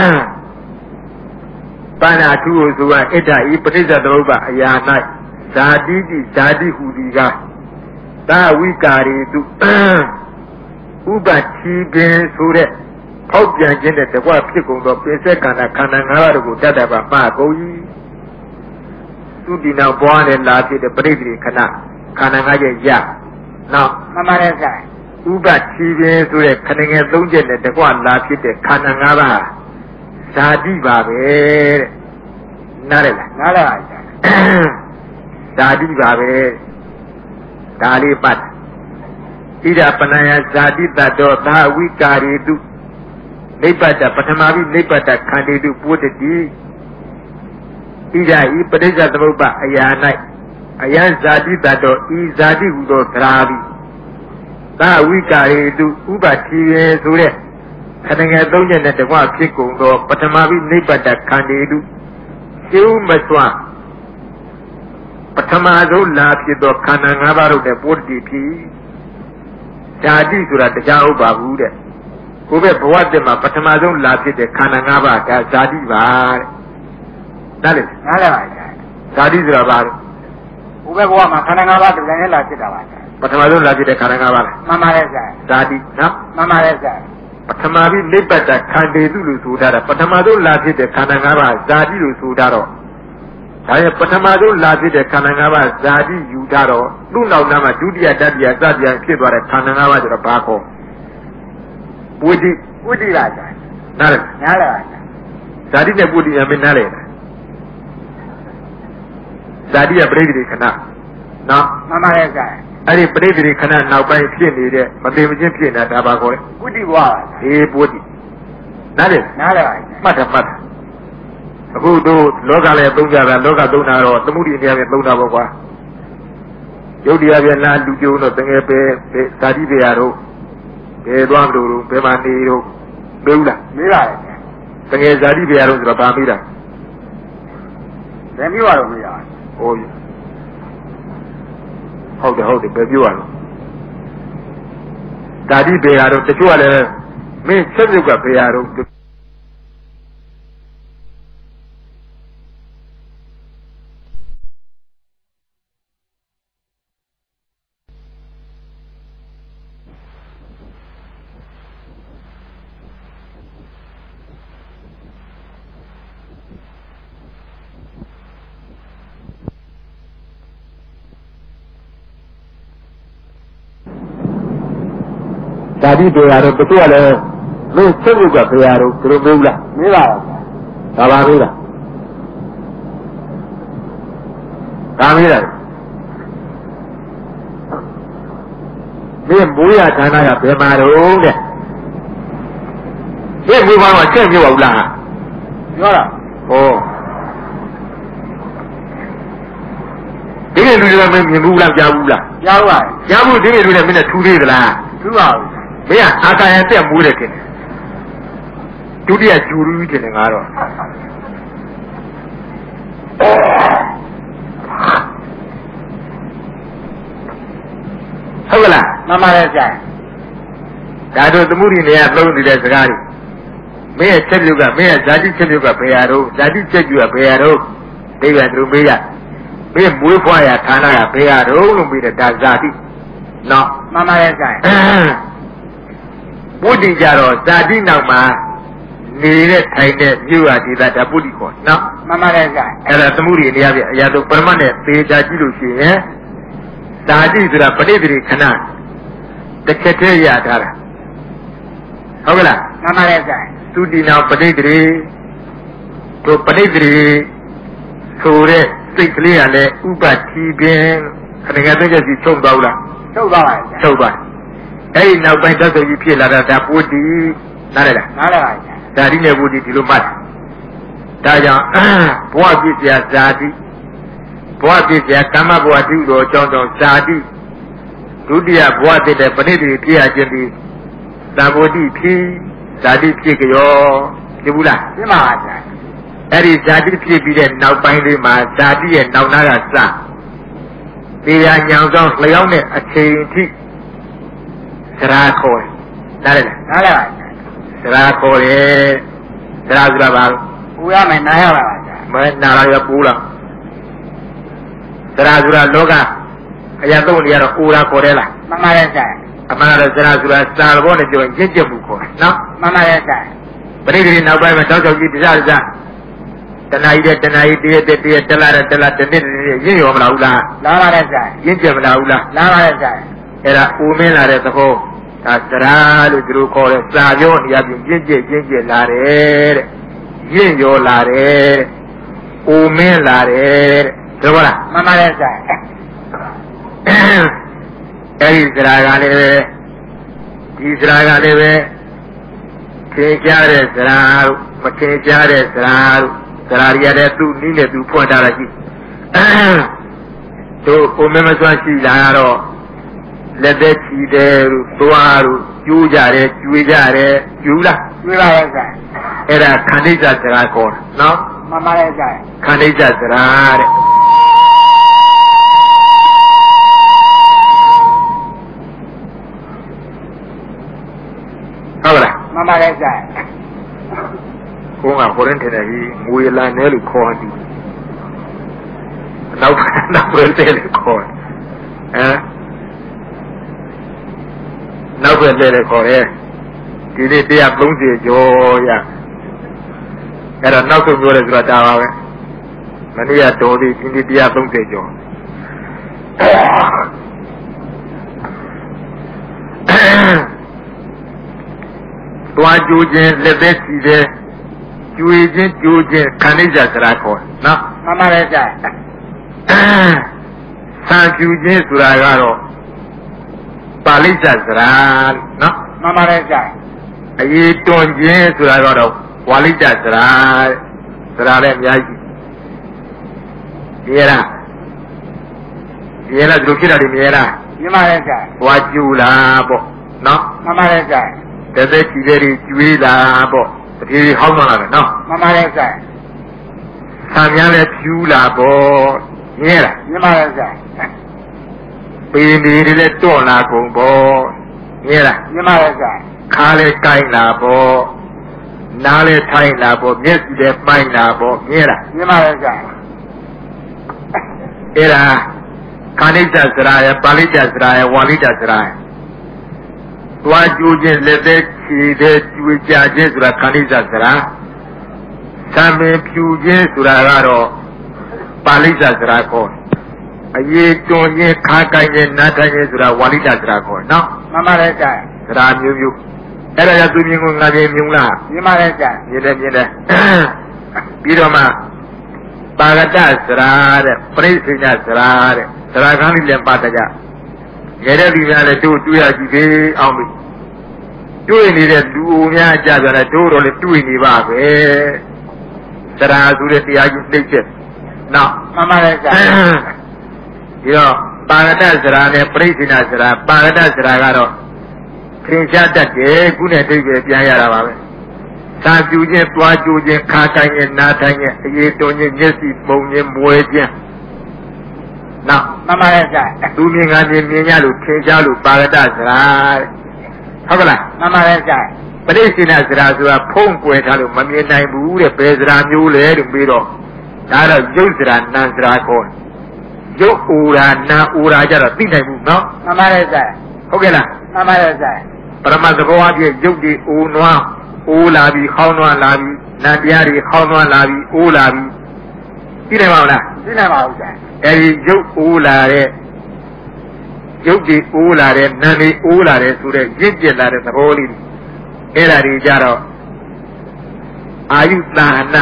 ပါဏာထုဆိုကအဋ္ဌဤပဋိစ္စသမုပ္ပါအရာ၌ဇာတိတိဇာတိဟူဒီကသာဝိကာရိတုဥပတိပင်ဆိုတဲ့ဖောက်ပြန်ခြင်းနဲ့တကွဖြစ်ကုန်သောပိဿခန္ဓာ၅ပါးတို့ကိုတတ္တပါမှာကုန်၏သုတိနောပွားနဲ့လာဖြစ်တဲ့ပဋိသေခဏခန္ဓာ၅ချက်ရနောက်မှန်ပါတယ်ဆရာဥပတိပင်ဆိုတဲ့ခဏငယ်၃ချက်နဲ့တကွလာဖြစ်တဲ့ခန္ဓာ၅ပါးဇာတိပါပဲတဲ့နားလည်လားနားလည်ပါဆရာဇာတိပါပဲဒါလေးပတ်ဣဒပဏယဇာတိတတောသာဝိကာရိတုနိဗ္ဗတပထမပိနိဗ္ဗတခန္တေတုပုတ္တိဣဒဤပဋိစ္စသမုပ္ပါအရာ၌အယံဇာတိတတောဤဇာတိဟူသောသရာပိသာဝိကာရိတုဥပတိယေဆိုတဲ့ခဏငယ်၃ချက်နဲ့တကွဖြစ်ကုန်သောပထမပိနိဗ္ဗတခန္တေတုရှုမစွာပထမဆုံးလာဖြစ်သောခန္ဓာ၅ပါးတို့နဲ့ပုတ္တိဖြစ်ဇာတိဆိုတာတရားဟုတ်ပါဘူးတဲ့ကိုယ်ပဲဘဝတည်းမှာပထမဆုံးလာဖြစ်တဲ့ခန္ဓာ၅ပါးဒါဇာတိပါတဲ့ဒါလေနားလည်ပါဗျာဇာတိဆိုတာဘာလဲကိုယ်ပဲဘဝမှာခန္ဓာ၅ပါးတစ်ပြန်နဲ့လာဖြစ်တာပါဗျာပထမဆုံးလာဖြစ်တဲ့ခန္ဓာ၅ပါးလားမှန်ပါတယ်ဗျာဇာတိနော်မှန်ပါတယ်ဗျာပထမပြီးနိဗ္ဗာန်ခန္တေတုလို့ဆိုထားတာပထမဆုံးလာဖြစ်တဲ့ခန္ဓာ၅ပါးဇာတိလို့ဆိုထားတော့ဒါရဲ့ပထမဆုံးလာဖြစ်တဲ့ခန္ဓာ၅ပါးဇာတိယူထားတော့သူ့နောက်နားမှာဒုတိယတတိယစသည်ဖြစ်သွားတဲ့ခန္ဓာ၅ပါးကျတော့ဘာခေါ်ပုဒ္ဓိပုဒ္ဓိပါဗျာနားလေနားလေပါဗျာဇာတိနဲ့ပုဒ္ဓိအမင်းနားလေဇာတိကပရိသေခဏနော်မှန်ပါတယ်ဗျာအဲ့ဒီပရိသေခဏနောက်ပိုင်းဖြစ်နေတဲ့မသိမချင်းဖြစ်နေတာဒါဘာခေါ်လဲပုဒ္ဓိဘဝပါဟေးပုဒ္ဓိနားလေနားလေပါမှတ်တယ်အခုတို့လောကလည်းသုံးကြတာလောကသုံးတာတော့သမှုရိတရားပဲသုံးတာပေါ့ကွာယုတ်တရားပြန်လာလူကျုံတော့တကယ်ပဲဇာတိပေရတော့ဘယ်သွားမလို့ဘယ်မှာနေတော့မေးဘူးလားမေးပါတယ်တကယ်ဇာတိပေရတော့ဆိုတော့ဗာမေးတာဘယ်မျိုးရတော့မေးတာဟုတ်တယ်ဘယ်ပြောရတော့ဇာတိပေရတော့တချို့ကလည်းမင်းဆက်ပြုတ်ကပေရတော့ဇာတိပေရတော့တချို့ကလည်းမင်းဆက်ပြုတ်ကပေရတော့သူတို့မေးဘူးလားမေးပါဘူးဒါပါမေးတာဒါမေးတာမင်းမိုးရဌာနကဘယ်မှာတော့တဲ့မင်းမိုးပါတော့ချက်ပြောပါဘူးလားပြောတာဟောဒီလိုလူတွေမမြင်ဘူးလားကြားဘူးလားကြားပါကြားဘူးဒီလိုလူတွေမင်းနဲ့ထူသေးသလားထူပါဘူးမင်းကအာကာယတက်မိုးတယ်ခင်ဒုတိယကျူရူးတင်တယ်ငါတော့ဟုတ်ကလားမှန်ပါတယ်ဗျာဒါတို့သမှုရိနေရသုံးနေတဲ့စကားတွေမင်းရဲ့ချက်ပြုတ်ကမင်းရဲ့ဇာတိချက်ပြုတ်ကဘယ်ရတော့ဇာတိချက်ပြုတ်ကဘယ်ရတော့ဒိဗ္ဗံသူမေးရမင်းမွေးဖွားရဌာနကဘယ်ရတော့လို့မေးတယ်ဒါဇာတိနော်မှန်ပါတယ်ဗျာပုဒ္ဓိကြတော့ဇာတိနောက်မှာနေတဲ့ထိုင်တဲ့မြို့ရဒေသဒါပုဒ္ဓိခေါ်နော်မှန်ပါတယ်ဗျာအဲ့ဒါသမှုရိနေရပြအရာတို့ပရမတ်နဲ့သေချာကြည့်လို့ရှိရင်ဇာတိဆိုတာပဋိသေခဏတစ်ချက်တည်းရထားတာဟုတ်ကလားမှန်ပါတယ်ဗျာသူဒီနောက်ပဋိသေတို့ပဋိသေဆိုတဲ့စိတ်ကလေးကလည်းဥပတိပင်ခဏကတည်းကစီချုပ်သွားလားချုပ်သွားပါဗျာချုပ်သွားအဲ့ဒီနောက်ပိုင်းသက်သက်ကြီးဖြစ်လာတာဒါပုဒ္ဓိနားလည်လားနားလည်ပါဗျာဇာတိနဲ့ပုဒ္ဓိဒီလိုမှတ်ဒါကြောင့်ဘဝပြည့်စရာဇာတိဘဝပြည့်စရာကမ္မဘဝတုတော်အကြောင်းကြောင့်ဇာတိဒုတိယဘဝတည်းတဲ့ပဏိတိဖြစ်ရခြင်းဒီသံဃောတိဖြစ်ဇာတိဖြစ်ကြောဖြစ်ဘူးလားဖြစ်ပါဗျာအဲ့ဒီဇာတိဖြစ်ပြီးတဲ့နောက်ပိုင်းလေးမှာဇာတိရဲ့နောက်နာကစတရားညောင်ဆောင်လျောင်းတဲ့အချိန်အထိသရာခေါ်တယ်နားလည်လားနားလည်ပါသရာခေါ်တယ်သရာဆိုတာဘာလဲပူရမယ်နားရပါပါဗျာမနာရရပူလားသရာဆိုတာလောကအရာသုံးနေရတော့အိုရာခေါ်တယ်လားမှန်ပါတယ်ဗျာအမှန်တော့သရာဆိုတာစာဘောနဲ့ပြောရင်ရင့်ကျက်မှုခေါ်တယ်နော်မှန်ပါတယ်ဗျာပရိသေနောက်ပိုင်းမှာတောက်ချောက်ကြီးတရားတဏှာကြီးတဏှာကြီးတရက်တလားတနေ့ရင့်ရောမလားဘူးလားလာပါတယ်ဗျာရင့်ကျက်မလားဘူးလားလာပါတယ်ဗျာအဲ့ဒါအိုမင်းလာတဲ့သဘောဒါသရာလို့သူတို့ခေါ်တယ်စာပြောနေရပြင်ကျင့်ကျက်လာတယ်တဲ့ရင့်ရောလာတယ်တဲ့အိုမင်းလာတယ်တဲ့ဟုတ်လားမှန်ပါတယ်ဗျာအဲ့ဒီသရာကလည်းပဲဒီသရာကလည်းပဲထင်ရှားတဲ့သရာတို့မထင်ရှားတဲ့သရာတို့သရာရတဲ့သူ့နည်းနဲ့သူဖွင့်ထားတာရှိတို့ကိုမမဆွမ်းရှိလာတော့လက်သက်ချီတယ်တို့သွားတို့ကျိုးကြတယ်ကျွေးကြတယ်ယူလားကျွေးပါရဲ့ဗျာအဲ့ဒါခန္ဓိစသရာခေါ်တာနော်မှန်ပါရဲ့ဗျာခန္ဓိစသရာတဲ့妈来噻。 我讲可能现在是为了那里考的，那不是这里考的，那不是这里考的，今天这样东西就呀，那那时候做的是啥话呗？那你也做的今天这样东西就。多究竟来得及的，究竟看你家是哪个？那妈妈来噻。 三究竟是哪个咯？把你家是哪？那妈妈来噻。 一中间是哪个咯？把你家是哪？是哪来面积？别了，别了，就去那里面了。 你妈来噻。 我就了不？那妈妈来噻。 在这几个里追了不？这好嘛了喏。 妈妈来噻。 上面来修了不？你了。 你妈来噻。 北面的来做那工不？你了。 你妈来噻。 卡来盖那不？拿来拆那不？面子来摆那不？你了。 你妈来噻。 你了。看你家是哪呀？把你家是哪呀？我你家是哪呀？我究竟来得起的就家境是哪？看你家是哪？上面究竟是哪个咯？把你家是哪个？一中间看看见那看见是哪？我你家是哪个？喏。 妈妈来噻。 是哪苗苗？哎，大家都明白那边明啦。 你妈来噻。 明白。比如嘛，八个大是哪的？不能是家是哪的？是哪看你连八大家？现在里面的都要去给安慰。对你的路面家的都了对你吧呗，是哪做的第二件事情？那妈妈来噻。 哟，八个大是哪的？不能是那是哪？八个大是哪个咯？天下的这姑娘这个变样了吧？三究竟多究竟看看见哪看见？一中间也是某年某一件。那妈妈来噻。 路面安全面下路天下路八个大是哪？好不啦？ 妈妈来噻。 不能是那是哪是吧？碰过他了，没面南部的白是哪牛来的没咯？那了有是哪南是哪个？有乌啦南乌啦叫做顶南部喏。 妈妈来噻。 OK 啦。 妈妈来噻。 ပရမသဘောအဖြစ်ရုပ်တည်အိုနွားအိုးလာပြီးခေါင်းနွားလာပြီးနတ်တရားတွေခေါင်းနွားလာပြီးအိုးလာပြီးသိနိုင်ပါ့မလားသိနိုင်ပါဘူးဆရာအဲဒီရုပ်အိုးလာတဲ့ရုပ်တည်အိုးလာတဲ့နာမ်တွေအိုးလာတဲ့ဆိုတဲ့ရင့်ကျက်လာတဲ့သဘောလေးအဲ့ဒါတွေကြတော့အာယုသာနာ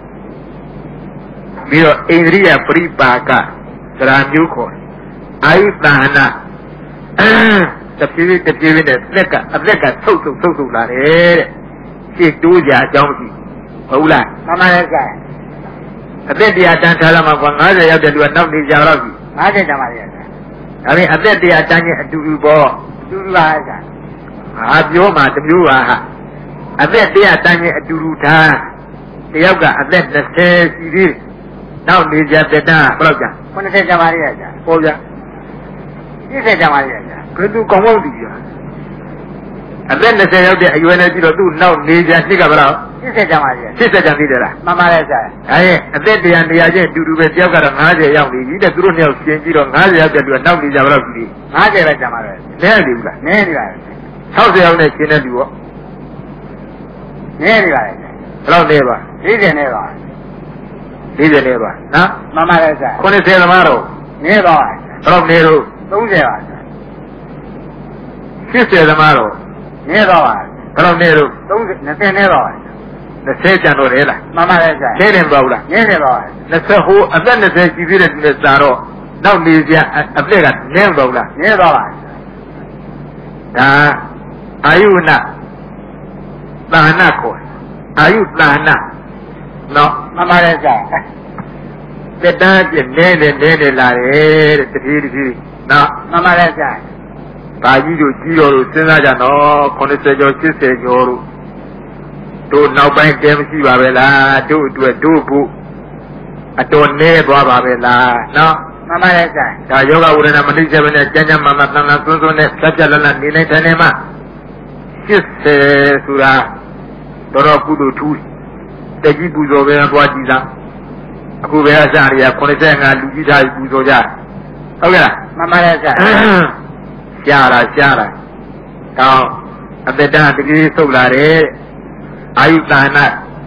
ပြီးတော့ဣန္ဒြိယပရိပါကသရာမျိုးခေါ်အာယုသာနာ တဖြည်းဖြည်းနဲ့အသက်ကဆုပ်လာတယ်တဲ့ရှေ့တိုးကြအကြောင်းရှိဟုတ်လားမှန်ပါတယ်ဆရာအသက်တရားတန်းထားလာမှာကွာ90ရောက်တဲ့လူကနောက်နေကြတော့ပြီ90ကျန်ပါလေဆရာဒါပြင်အသက်တရားတန်းချင်းအတူတူပေါ့အတူတူပါဆရာဟာပြောမှတမျိုးပါဟာအသက်တရားတန်းချင်းအတူတူထားတယောက်ကအသက်20ရှိသေးနောက်နေကြတဲ့တန်းဘယ်လောက်ကြာ90ကျန်ပါလေဆရာဟုတ်ဗျာ20ကျန်ပါလေဆရာ ဘယ်သူကောင်းကောင်းသိကြအသက်20ရောက်တဲ့အရွယ်နဲ့ပြီးတော့သူ့နောက်နေကြနှစ်ကဘယ်လောက်80ကျန်ပါလေ80ကျန်သိတယ်လားမှန်ပါတယ်ဆရာဒါရင်အသက်တရားချင်းတူတူပဲတယောက်ကတော့90ရောက်နေပြီတဲ့သူတို့နှစ်ယောက်ရှင်းပြီးတော့90ရောက်တဲ့လူကနောက်နေကြဘယ်လောက်ရှိသေး50ပဲကျန်ပါတယ်နည်းနေဘူးလားနည်းနေပါလေ60ရောက်နဲ့ရှင်းတဲ့လူရောနည်းနေပါလေဘယ်လောက်နေပါ40နေပါ40နေပါနော်မှန်ပါတယ်ဆရာ90သမားတော့နေပါဘယ်လောက်နေတော့30ပါ80သမားတော့နေတော့ပါဘယ်လောက်နေတော့30 20နေတော့ပါ20ကျန်တော့လေလားမှန်ပါတယ်ဆရာနေတယ်မဟုတ်လားနေတယ်ပါ20ဟိုအသက်20ရှိသေးတဲ့သူနဲ့စာတော့နောက်နေကြအသက်ကနင်းတော့လားနေတော့ပါဒါအာယုဏသာဏခေါ်အာယုသာဏနော်မှန်ပါတယ်ဆရာတက်တန်းပြနေတယ်လာတယ်တဲ့တတိနော်မှန်ပါတယ်ဆရာ ဘာကြီးတို့ကြီးတော်တို့စဉ်းစားကြတော့80ကျော်80ကျော်တို့နောက်ပိုင်းတဲမရှိပါပဲလားတို့အတွက်တို့ဖို့အတော်နည်းသွားပါပဲလားနော်မှန်ပါတယ်ဆရာဒါယောဂဝေဒနာမတိစေဘဲနဲ့ကျမ်းကျမ်းမာမာတန်တန်သွန်းသွန်းနဲ့စัจ jalla နေနိုင်တယ်မှာ80ဆိုတာတော်ကုသိုလ်ထူးတက်ကြီးပူဇော်ပဲသွားကြည့်သားအခုပဲအစရရ85လူကြီးသားပူဇော်ကြဟုတ်ကဲ့လားမှန်ပါတယ်ဆရာရှားတာတောင်းအတ္တတကယ်ဆုတ်လာတယ်အာယုတဏ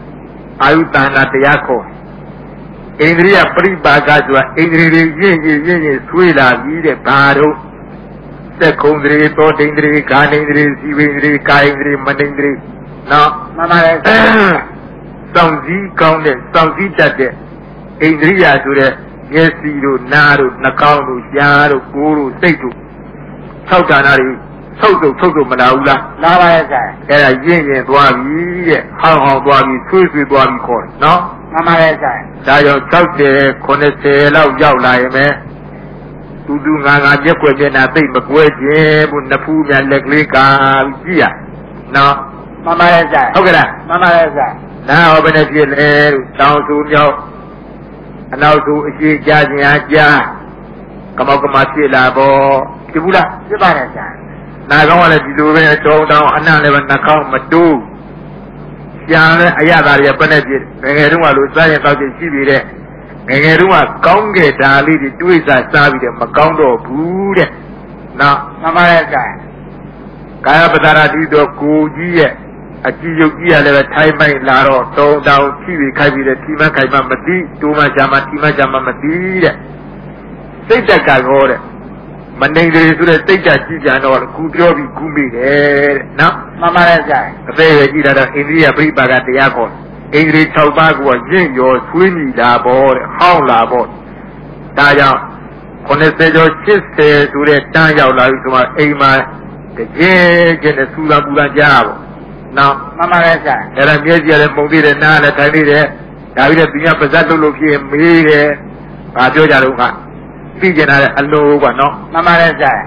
တရားခေါ်ဣန္ဒြိယပရိပါကဆိုတာဣန္ဒြေတွေရင့်ဆွေးလာပြီးတဲ့ဘာတို့သက္ကုံတွေသောတိန္ဒြေဂာနိန္ဒြေဇီဝိန္ဒြေကာယိန္ဒြေမနိန္ဒြေနော်မှန်ပါတယ်စောင့်စည်းကောင်းတဲ့စောင့်စည်းတတ်တဲ့ဣန္ဒြိယဆိုတဲ့မျက်စိတို့နားတို့နှာခေါင်းတို့ရှားတို့ကိုယ်တို့စိတ်တို့၆ဌာနတွေထုတ်မလာဘူးလားလာပါရဲ့ဆရာအဲ့ဒါရင့်သွားပြီတဲ့ဟောင်းသွားပြီဆွေးသွားပြီခေါ်တယ်နော်မှန်ပါရဲ့ဆရာဒါကြောင့်60 90လောက်ရောက်လာရင်ပဲသူငါပြက်ွယ်မျက်နှာသိမ့်မကွဲခြင်းဘူးနှစ်ဖူးများလက်ကလေးကာကြည့်ရနော်မှန်ပါရဲ့ဆရာဟုတ်ကဲ့လားမှန်ပါရဲ့ဆရာနာဟောဘယ်နဲ့ဖြစ်လဲတောင်သူမြောက်အနောက်သူအရှိကြခြင်းအားကြားကမောက်ကမဖြစ်လာပေါ့ဖြစ်ဘူးလားဖြစ်ပါတယ်ဆရာနာကောင်းကလည်းဒီလိုပဲတောင်းအနံ့လည်းပဲနှာခေါင်းမတိုးရှားလည်းအရသာတွေပဲနဲ့ဖြစ်ငယ်တုန်းကလို့စားရင်တောက်ချင်ရှိပြီတဲ့ငယ်တုန်းကကောင်းခဲ့တာလေးတွေတွေးစားပြီးတယ်မကောင်းတော့ဘူးတဲ့နော်မှန်ပါရဲ့ဆရာကာယပတ္တရာတိတော့ကိုကြီးရဲ့အကြည့်ရုပ်ကြီးရလည်းပဲထိုင်းမိုက်လာတော့တောင်းဖြီးပြီးခိုက်ပြီးတဲ့ထီမခိုင်မှမသိတိုးမှရှာမှထီမရှာမှမသိတဲ့စိတ်တက်ကကောတဲ့မနေကြရဆိုတဲ့စိတ်ဓာတ်ကြည့်ကြတော့ခုပြောပြီးခုမိတယ်တဲ့နော်မှန်ပါရဲ့ဆရာအသေးပဲကြည့်တာတော့အိန္ဒြိယပရိပါကတရားခေါ်အိန္ဒြေ6ပါးကရင့်ရောဆွေးညီလာပေါ့တဲ့ဟောင်းလာပေါ့ဒါကြောင့်90ကျော်80ဆိုတဲ့တန်းရောက်လာပြီဆိုမှအိမ်မှာတကယ်ကျတဲ့စူလာပူလာကြားပေါ့နော်မှန်ပါရဲ့ဆရာအဲ့ဒါမျက်စိရတယ်ပုံသေးတယ်နားလည်းထိုင်သေးတယ်ဒါပြီးတော့ဒီကပါဇက်လို့ဖြစ်မေးတယ်ဘာပြောကြတော့ကသိကျင်တာတဲ့အလိုကနော်မှန်ပါရဲ့ဆရာ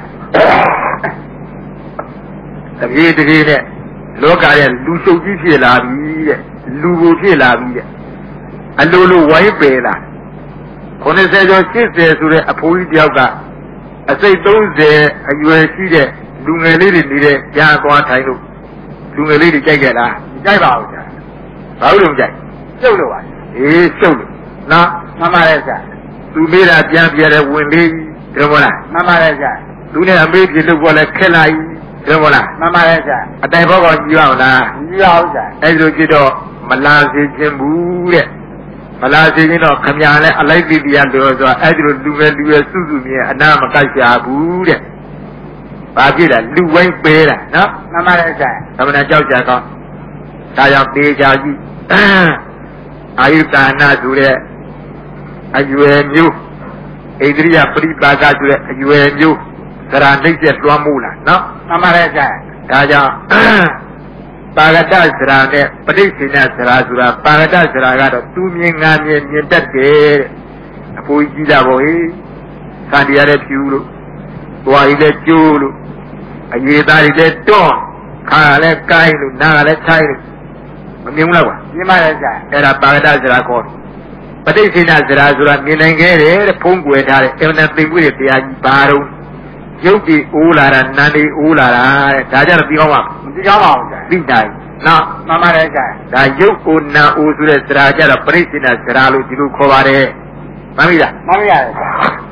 တပြေးနဲ့လောကရဲ့လူရှုပ်ကြီးဖြစ်လာပြီတဲ့လူကိုဖြစ်လာပြီတဲ့အလိုဝိုင်းပယ်လာ90ကျော်80ဆိုတဲ့အဖိုးကြီးတယောက်ကအစိတ်30အရွယ်ရှိတဲ့လူငယ်လေးတွေနေတဲ့ကြားသွားထိုင်လို့လူငယ်လေးတွေကြိုက်ကြလားကြိုက်ပါဘူးဆရာဘာလို့လဲကြိုက်ကျုပ်လို့ပါအေးကျုပ်လို့နော်မှန်ပါရဲ့ဆရာသူမေးတာပြန်ပြတယ်ဝင်လေးတယ်မလားမှန်ပါရဲ့ဆရာသူနဲ့အမေးဖြစ်လို့ကလည်းခက်လိုက်တယ်မလားမှန်ပါရဲ့ဆရာအတိုင်ဘောကောင်ကြည့်အောင်လားကြည့်အောင်ဆရာအဲ့လိုကြည့်တော့မလာစေခြင်းဘူးတဲ့မလာစေခြင်းတော့ခမညာနဲ့အလိုက်တိတရားလို့ဆိုအဲ့ဒီလိုလူပဲစုမြင်အနာမကတ်ရှာဘူးတဲ့ဘာဖြစ်လဲလူဝိုင်းပေးတာနော်မှန်ပါရဲ့ဆရာသမဏကြောက်ကြကောင်းဒါကြောင့်တေချာကြည့်အာယုကာဏဆိုတဲ့အရွယ်မျိုးဣန္ဒြိယပရိပါကဆိုတဲ့အရွယ်မျိုးသရနှိမ့်ဆက်လွှမ်းမိုးလာနော်မှန်ပါရဲ့ဆရာဒါကြောင့်ပါရတ္တစရာနဲ့ပဋိစ္ဆေနစရာဆိုတာပါရတ္တစရာကတော့သူမြင်ငါမြင်တတ်တယ်တဲ့အဖိုးကြီးတာပေါ့ဟေးသံတရားလည်းဖြူလို့သွားရည်လည်းကျိုးလို့အရေးသားရည်လည်းတွန်းခါလည်းကိုင်းလို့နားလည်းထိုင်းလို့မမြင်ဘူးလားကွာမြင်ပါရဲ့ဆရာအဲ့ဒါပါရတ္တစရာခေါ်ပဋိစ္ဆေနစရာဆိုတာမြင်နိုင်ခဲ့တယ်တဲ့ဖုံးကွယ်ထားတဲ့အမှန်သိမှုတွေတရားကြီးဘာတော့ရုပ်ဒီအိုးလာတာနာမ်ဒီအိုးလာတာတဲ့ဒါကြတော့ပြီးကောင်းပါမပြီးကောင်းပါဘူးဆရာသိတိုင်းနော်မှန်ပါတယ်ဆရာဒါရုပ်ကိုနာအိုးဆိုတဲ့စရာကြတော့ပရိစ္ဆေနစရာလို့ဒီလိုခေါ်ပါတယ်မှန်ပြီလားမှန်ပါရဲ့ဆရာ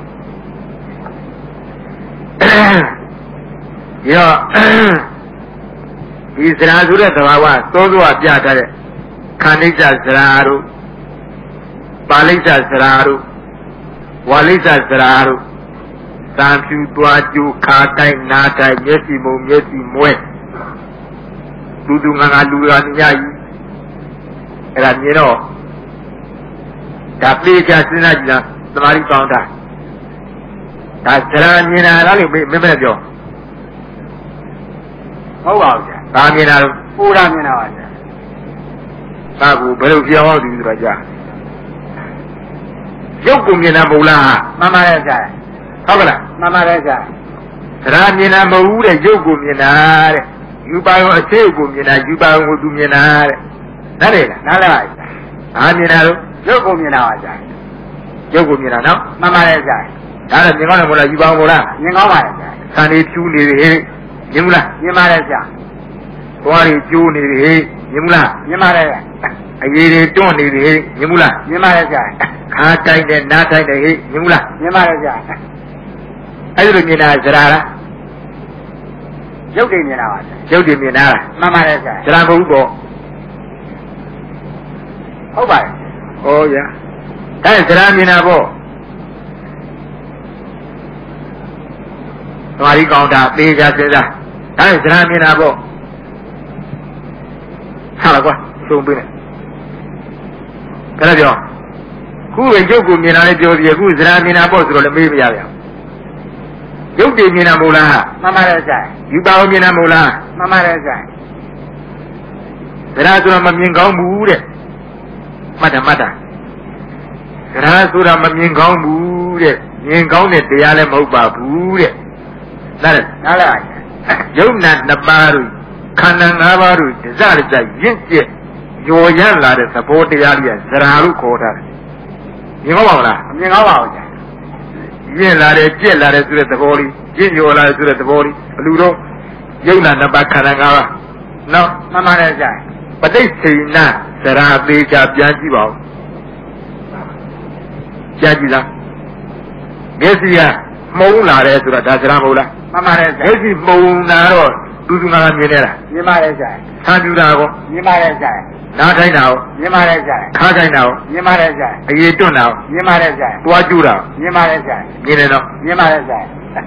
ရောဒီစရာဆိုတဲ့သဘာဝသောသောပြထားတဲ့ခန္ဓိစ္စစရာတို့ပါဠိစ္စစရာတို့ဝါလိစ္စစရာတို့သံဖြူသွားကျူခါတိုင်းနာတိုင်းမျက်စိမုံမျက်စိမွဲသူငါလူရညကြီးအဲ့ဒါမြင်တော့ဒါပြေချစဉ်းစားကြည့်လားသမာဓိကောင်းတာဒါစရာမြင်တာလားလို့မင်းမပြောဟုတ်ပါဘူးဆရာဒါမြင်တာလို့ပူတာမြင်တာပါဆရာဒါကိုဘယ်လိုပြောအောင်ဒီဆိုတော့ကြာရုပ်ကိုမြင်တာမဟုတ်လားမှန်ပါတယ်ဆရာဟုတ်ကလားမှန်ပါတယ်ဆရာစရာမြင်တာမဟုတ်ဘူးတဲ့ရုပ်ကိုမြင်တာတဲ့ယူပါရောအသေးကိုမြင်တာယူပါရောကိုသူမြင်တာတဲ့နားလေလားနားလေပါဘာမြင်တာလို့ရုပ်ကိုမြင်တာပါဆရာရုပ်ကိုမြင်တာနော်မှန်ပါတယ်ဆရာဒါလည်းမြင်ကောင်းတယ်မို့လားယူပါအောင်မို့လားမြင်ကောင်းပါတယ်ဆရာဆန်လေးဖြူနေတယ်မြင်ဘူးလားမြင်ပါတယ်ဆရာသွားရီကျိုးနေတယ်မြင်မလားမြင်ပါတယ်ဗျာအရေးတွေတွန့်နေပြီမြင်မလားမြင်ပါတယ်ဗျာခါတိုင်းတဲ့နားတိုင်းတဲ့ဟေ့မြင်မလားမြင်ပါတယ်ဗျာအဲ့ဒီလိုမြင်တာဇရာလားရုပ်တည်မြင်တာပါဗျာရုပ်တည်မြင်တာလားမှန်ပါတယ်ဗျာဇရာမဟုတ်ဘူးပေါ့ဟုတ်ပါတယ်ဟောရဒါဇရာမြင်တာပေါ့သမာဓိကောင်းတာသေချာစဉ်းစားဒါဇရာမြင်တာပေါ့ဟာလားကွာသုံးပေးလိုက်ဒါကြောင့်ခုပဲရုပ်ကိုမြင်တာလည်းပြောပြီးအခုဇရာမြင်တာပေါ့ဆိုတော့လည်းမေးမရဗျာရုပ်တည်မြင်တာမဟုတ်လားမှန်ပါတယ်ဗျာယူပါအောင်မြင်တာမဟုတ်လားမှန်ပါတယ်ဗျာဇရာဆိုတော့မမြင်ကောင်းဘူးတဲ့မှတ်တာဇရာဆိုတာမမြင်ကောင်းဘူးတဲ့မြင်ကောင်းတဲ့တရားလည်းမဟုတ်ပါဘူးတဲ့နားလဲနားလည်ပါဗျာယုံနာနှစ်ပါးတို့ခန္ဓာ၅ပါးတို့ဒဇရဇရင့်ကျက်ရော်ရလာတဲ့သဘောတရားလေးကဇရာလို့ခေါ်တာမြင်ကောင်းပါမလားမမြင်ကောင်းပါဘူးဗျာရင့်လာတယ်ကျက်လာတယ်ဆိုတဲ့သဘောလေးရင့်ရော်လာတယ်ဆိုတဲ့သဘောလေးဘလူတော့ယုံနာနှစ်ပါးခန္ဓာ၅ပါးနော်မှန်ပါတယ်ဗျာပဋိစ္ဆေနဇရာသေးချာပြန်ကြည့်ပါဦးပြန်ကြည့်လားမျက်စိကမှုံးလာတယ်ဆိုတာဒါဇရာမဟုတ်လားမှန်ပါတယ်ဗျာမျက်စိမှုံးလာတော့တူတူငါမြင်နေတာမြင်ပါတယ်ဗျာဆံပြူတာကောမြင်ပါတယ်ဗျာနားထိုင်းတာကောမြင်ပါတယ်ဗျာခါထိုင်းတာကောမြင်ပါတယ်ဗျာအရေးတွန့်တာကောမြင်ပါတယ်ဗျာတွားကျူတာကောမြင်ပါတယ်ဗျာမြင်တယ်နော်မြင်ပါတယ်ဗျာ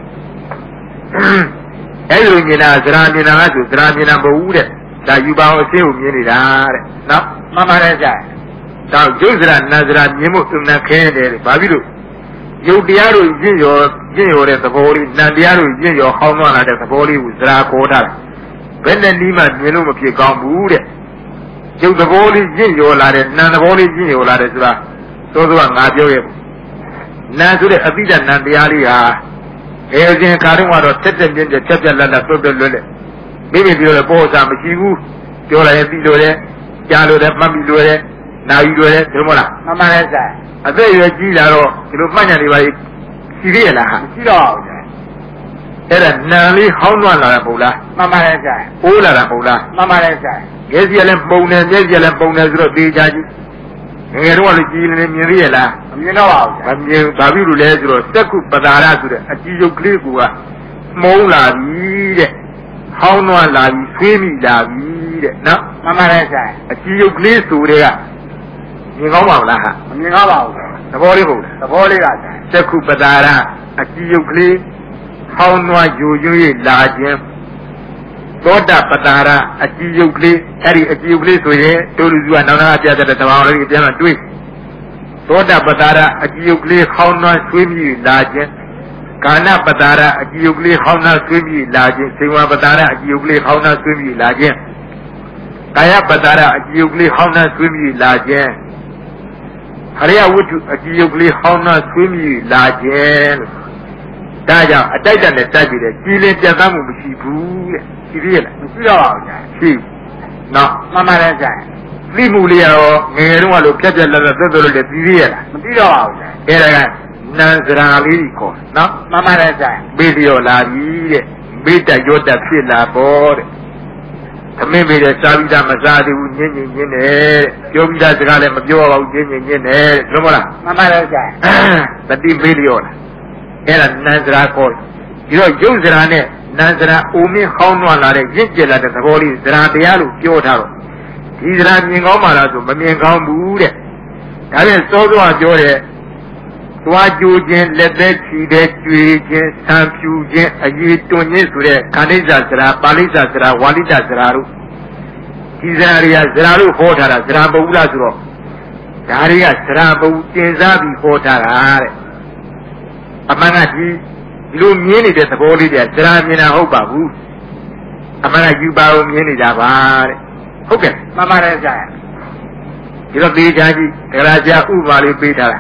အဲ့လိုမြင်တာဇရာမြင်တာကဆိုဇရာမြင်တာမဟုတ်ဘူးတဲ့ဒါယူပါအောင်အရှင်းကိုမြင်နေတာတဲ့နော်မှန်ပါတယ်ဗျာဒါယုတ်ဇရာနာဇရာမြင်ဖို့သူနာခဲတယ်တဲ့ဘာဖြစ်လို့ယုတ်တရားတို့ရင့်ရောတဲ့သဘောလေးနံတရားတို့ရင့်ရောဟောင်းသွားလာတဲ့သဘောလေးကိုဇရာခေါ်တာဘယ်နဲ့နီးမှမြင်လို့မဖြစ်ကောင်းဘူးတဲ့ယုတ်သဘောလေးရင့်ရောလာတဲ့နံသဘောလေးရင့်ရောလာတဲ့ဆိုတာသို့သောကငါပြောရဲ့နံဆိုတဲ့အပိဓာနံတရားလေးဟာစဉ်ခါတုန်းကတော့တက်တက်ပြင်းပြချက်ပြက်လက်လက်တွတ်တွတ်လွတ်လက်မိမိပြောလဲပေါ်စားမရှိဘူးပြောလိုက်ရင်ပြီးလို့တယ်ကြားလို့တယ်မှတ်ပြီးလို့တယ်နာယူလို့တယ်ဒီလိုမဟုတ်လားမှန်ပါတယ်ဗျာအသက်အရွယ်ကြီးလာတော့ဒီလိုမှတ်ညာတွေပါရှိသေးရလားဟာမရှိတော့ဘူးဗျာအဲ့ဒါနံလေးဟောင်းသွားလာတာမဟုတ်လားမှန်ပါတယ်ဗျာအိုးလာတာမဟုတ်လားမှန်ပါတယ်ဗျာမျက်စိကလည်းပုံတယ်မျက်စိကလည်းပုံတယ်ဆိုတော့သေချာကြီးငယ်တော့လည်းကြည်နေမြင်သေးရလားမမြင်တော့ပါဘူးဗျာမမြင်ဘာဖြစ်လို့လဲဆိုတော့စက္ခုပဒါရဆိုတဲ့အကြည့်ရုပ်ကလေးကမှုံးလာပြီတဲ့ဟောင်းသွားလာပြီဆွေးမိလာပြီတဲ့နော်မှန်ပါတယ်ဗျာအကြည့်ရုပ်ကလေးဆိုတဲ့ကမြင်ကောင်းပါမလားဟာမမြင်တော့ပါဘူးဗျာသဘောလေးမဟုတ်လားသဘောလေးကဗျာစက္ခုပဒါရအကြည့်ရုပ်ကလေးဟောင်းသွားယူရွေ့လာခြင်းသောတာပတာရအကြည့်ရုပ်ကလေးအဲ့ဒီအကြည့်ရုပ်ကလေးဆိုရင်တို့လူစုကနောက်နာပြတဲ့တဘောင်လေးပြန်မှတွေးသောတာပတာရအကြည့်ရုပ်ကလေးဟောင်းနှွမ်းဆွေးမြည်လာခြင်းကာဏပတာရအကြည့်ရုပ်ကလေးဟောင်းနှွမ်းဆွေးမြည်လာခြင်းစေဝပတာရအကြည့်ရုပ်ကလေးဟောင်းနှွမ်းဆွေးမြည်လာခြင်းကာယပတာရအကြည့်ရုပ်ကလေးဟောင်းနှွမ်းဆွေးမြည်လာခြင်းဟရိယဝတ္ထုအကြည့်ရုပ်ကလေးဟောင်းနှွမ်းဆွေးမြည်လာခြင်းလို့ဒါကြောင့်အတိုက်တနဲ့တိုက်ပြီးတဲ့ကြည်လင်ပြတ်သားမှုမရှိဘူးတဲ့ရှိသေးရဲ့လားမရှိတော့ပါဘူးဗျာရှိနော်မှန်ပါတယ်ဗျာသိမှုလေးရောငယ်တုန်းကလို့ဖြတ်ဖြတ်လက်လက်သွတ်သွတ်လို့လည်းပြီးသေးရဲ့လားမပြီးတော့ပါဘူးဗျာအဲ့ဒါကနံစရာလေးခေါ်နော်မှန်ပါတယ်ဗျာမေ့လျော်လာပြီတဲ့မေ့တရောတဖြစ်လာပေါ်တဲ့သမင်းမေ့တဲ့စားပြီးသားမစားသေးဘူးညင်းတယ်ပြောပြီးသားစကားလည်းမပြောပါဘူးညင်းတယ်ဘယ်လိုမလားမှန်ပါတယ်ဗျာတတိမေ့လျော်လာအဲ့ဒါနံစရာခေါ်ဒီတော့ယုတ်စရာနဲ့နံစရာအိုမင်းဟောင်းနွားလာတဲ့ရင့်ကျက်လာတဲ့သဘောလေးစရာတရားလို့ပြောထားတော့ဒီစရာမြင်ကောင်းပါလားဆိုမမြင်ကောင်းဘူးတဲ့ဒါဖြင့်စောစောပြောတဲ့သွားကြိုခြင်းလက်သက်ချီတဲ့ကြွေခြင်းဆံဖြူခြင်းအရေးတွင်ခြင်းဆိုတဲ့ခန္ဓိစရာပါဠိစရာဝါလိတစရာတို့ဒီစရာတွေကစရာလို့ဟောထားတာစရာမဟုတ်ဘူးလားဆိုတော့ဒါတွေကစရာမဟုတ်တင်စားပြီးဟောထားတာတဲ့အမှန်ကဒီလိုမြင်နေတဲ့သဘောလေးတွေကစရာမြင်တာဟုတ်ပါဘူးအမှန်ကယူပါအောင်မြင်နေတာပါတဲ့ဟုတ်ကဲ့မှန်ပါတယ်ဗျာဒီတော့သေးချာကြီးဒဂရာကြာဥပါလေးပေးထားတာ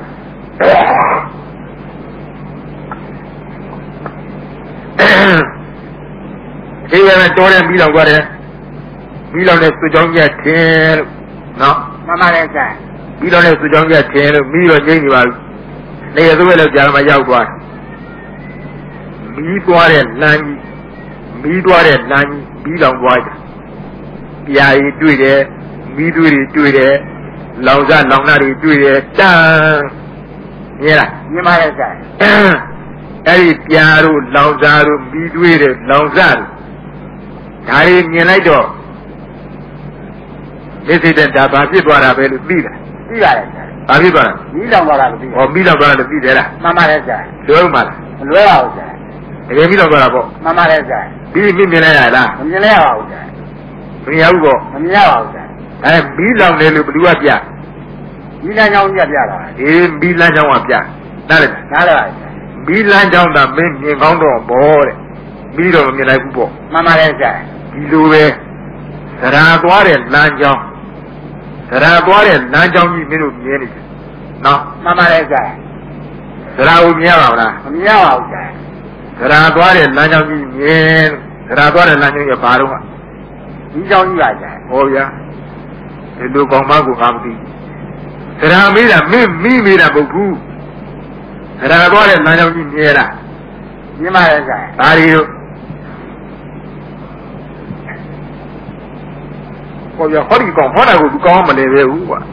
ဒီကနေ့တော်တယ်ပြီးတော့ကြတယ်ပြီးတော့လည်းစုကြောင်းကြထင်းလို့နော်မှန်ပါတယ်ဗျာပြီးတော့လည်းစုကြောင်းကြထင်းလို့ပြီးတော့ငိမ့်နေပါပြီနေရာသွဲလောက်ကြာမှရောက်သွားတယ်မီးသွားတဲ့လမ်းကြီးပြီးလောင်သွားတယ်ပြာရီတွေ့တယ်မီးသွေးတွေတွေ့တယ်လောင်စားလောင်နာတွေတွေ့တယ်တန်းမြင်လားမြင်ပါရဲ့ဆရာအဲ့ဒီပြာတို့လောင်စားတို့မီးသွေးတွေလောင်စားတို့ဒါတွေမြင်လိုက်တော့လက်စိတ်တဲ့ဒါဘာဖြစ်သွားတာပဲလို့သိတာသိပါတယ်ဆရာဘာဖြစ်သွားလဲမီးလောင်သွားတာလို့သိတယ်ဟောမီးလောင်သွားတာလို့သိတယ်လားမှန်ပါတယ်ဆရာလွယ်ဦးမလားမလွယ်ပါဘူးဆရာတကယ်မီးလောင်သွားတာပေါ့မှန်ပါတယ်ဆရာပြီးမြင်လိုက်ရလားမမြင်လိုက်ရပါဘူးဆရာမမြင်ရဘူးပေါ့မမြင်ရပါဘူးဆရာမီးလောင်တယ်လို့ဘယ်သူကပြမီးလမ်းကြောင်းပြတာမီးလမ်းကြောင်းကပြနားလေနားလေပါမီးလမ်းကြောင်းသာမင်းမြင်ကောင်းတော့ဘောတဲ့မီးတော့မမြင်လိုက်ဘူးပေါ့မှန်ပါတယ်ဆရာဒီလိုပဲသရာသွားတဲ့လမ်းကြောင်းသရာသွားတဲ့လမ်းကြောင်းကြီးမင်းတို့မြင်နေတယ်နော်မှန်ပါတယ်ဆရာသရာကိုမြင်ရပါမလားမမြင်ရပါဘူးဆရာသရာသွားတဲ့လမ်းကြောင်းကြီးမြင်သရာသွားတဲ့လမ်းကြောင်းကြီးဘာတော့ကဒီကြောင်းကြီးပါဆရာဟောဗျာဒီလိုကောင်းမကိုငါမသိသရာမေးတာမင်းမိမေးတာမဟုတ်ဘူးသရာသွားတဲ့လမ်းကြောင်းကြီးမြင်လားမြင်ပါတယ်ဆရာဒါတွေတို့ဟောဗျာဟောဒီကောင်ဟောတာကိုသူကောင်းမလဲပဲဘူးကွာ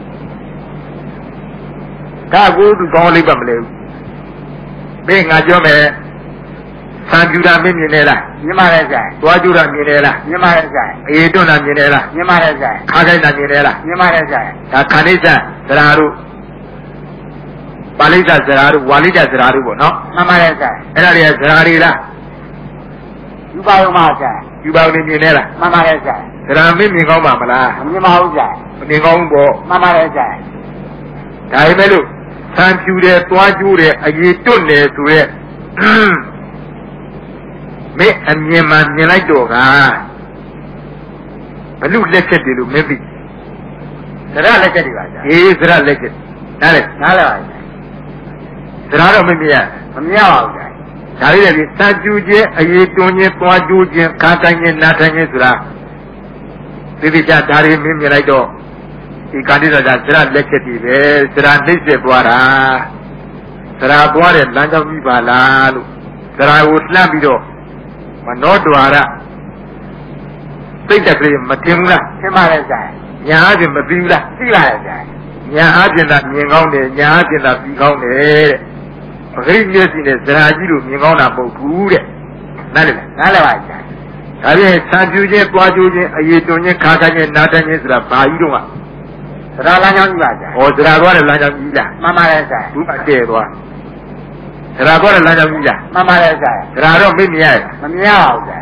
ဒါကိုသူကောင်းလိမ့်ပါမလဲဘူးမင်းငါပြောမယ်ဆံပြူတာမင်းမြင်နေလားမြင်ပါတယ်ဆရာသွားကျူတာမြင်နေလားမြင်ပါတယ်ဆရာအေးတွန်းတာမြင်နေလားမြင်ပါတယ်ဆရာခါခိုင်းတာမြင်နေလားမြင်ပါတယ်ဆရာဒါခဏိစ္စသရာတို့ပါဠိတသရာတို့ဝါလိတသရာတို့ပေါ့နော်မှန်ပါတယ်ဆရာအဲ့ဒါတွေကသရာတွေလားယူပါဦးပါဆရာယူပါဦးနေမြင်နေလားမှန်ပါတယ်ဆရာသရာမင်းမြင်ကောင်းပါမလားမမြင်ပါဘူးဆရာမမြင်ကောင်းဘူးပေါ့မှန်ပါတယ်ဆရာဒါပေမဲ့လို့ဆံပြူတယ်သွားကျူတယ်အရေးတွတ်တယ်ဆိုရက်မင်းအမြင်မှမြင်လိုက်တော့ကဘလူလက်ချက်တွေလို့မသိသရလက်ချက်တွေပါဗျာအေးသရလက်ချက်နားလေနားလေပါသရတော့မမြင်ရမမြင်ပါဘူးဗျာဒါလေးလေစံကျူခြင်းအရေးတွန်းခြင်းသွားကျူခြင်းခါတိုင်းခြင်းနားတိုင်းခြင်းဆိုတာဒီဒီချာဒါတွေမင်းမြင်လိုက်တော့ဒီကာတိတော်ကသရလက်ချက်တွေပဲသရနှိမ့်ဆက်သွားတာသရသွားတဲ့လမ်းကြောင်းကြီးပါလားလို့သရကိုလှမ်းပြီးတော့မနောဒွါရသိတဲ့ကလေးမတင်ဘူးလားတင်ပါရဲ့ဆရာညာအားဖြင့်မသိဘူးလားသိပါရဲ့ဆရာညာအားဖြင့်သာမြင်ကောင်းတယ်ညာအားဖြင့်သာပြီးကောင်းတယ်တဲ့ပဂရိမျက်စိနဲ့ဇရာကြီးလို့မြင်ကောင်းတာမဟုတ်ဘူးတဲ့နားလည်လားနားလည်ပါဆရာဒါဖြင့်ဆံပြူခြင်းပွားကျူခြင်းအရေးတွန်းခြင်းခါခါခြင်းနားတန်းခြင်းဆိုတာဘာကြီးတော့ကဇရာလမ်းကြောင်းကြီးပါဆရာဟောဇရာသွားတဲ့လမ်းကြောင်းကြီးလားမှန်ပါရဲ့ဆရာသူကတည့်သွားဇရာသွားတဲ့လမ်းကြောင်းကြီးလားမှန်ပါရဲ့ဆရာဇရာတော့မမြင်ရမမြင်ရပါဘူးဆရာ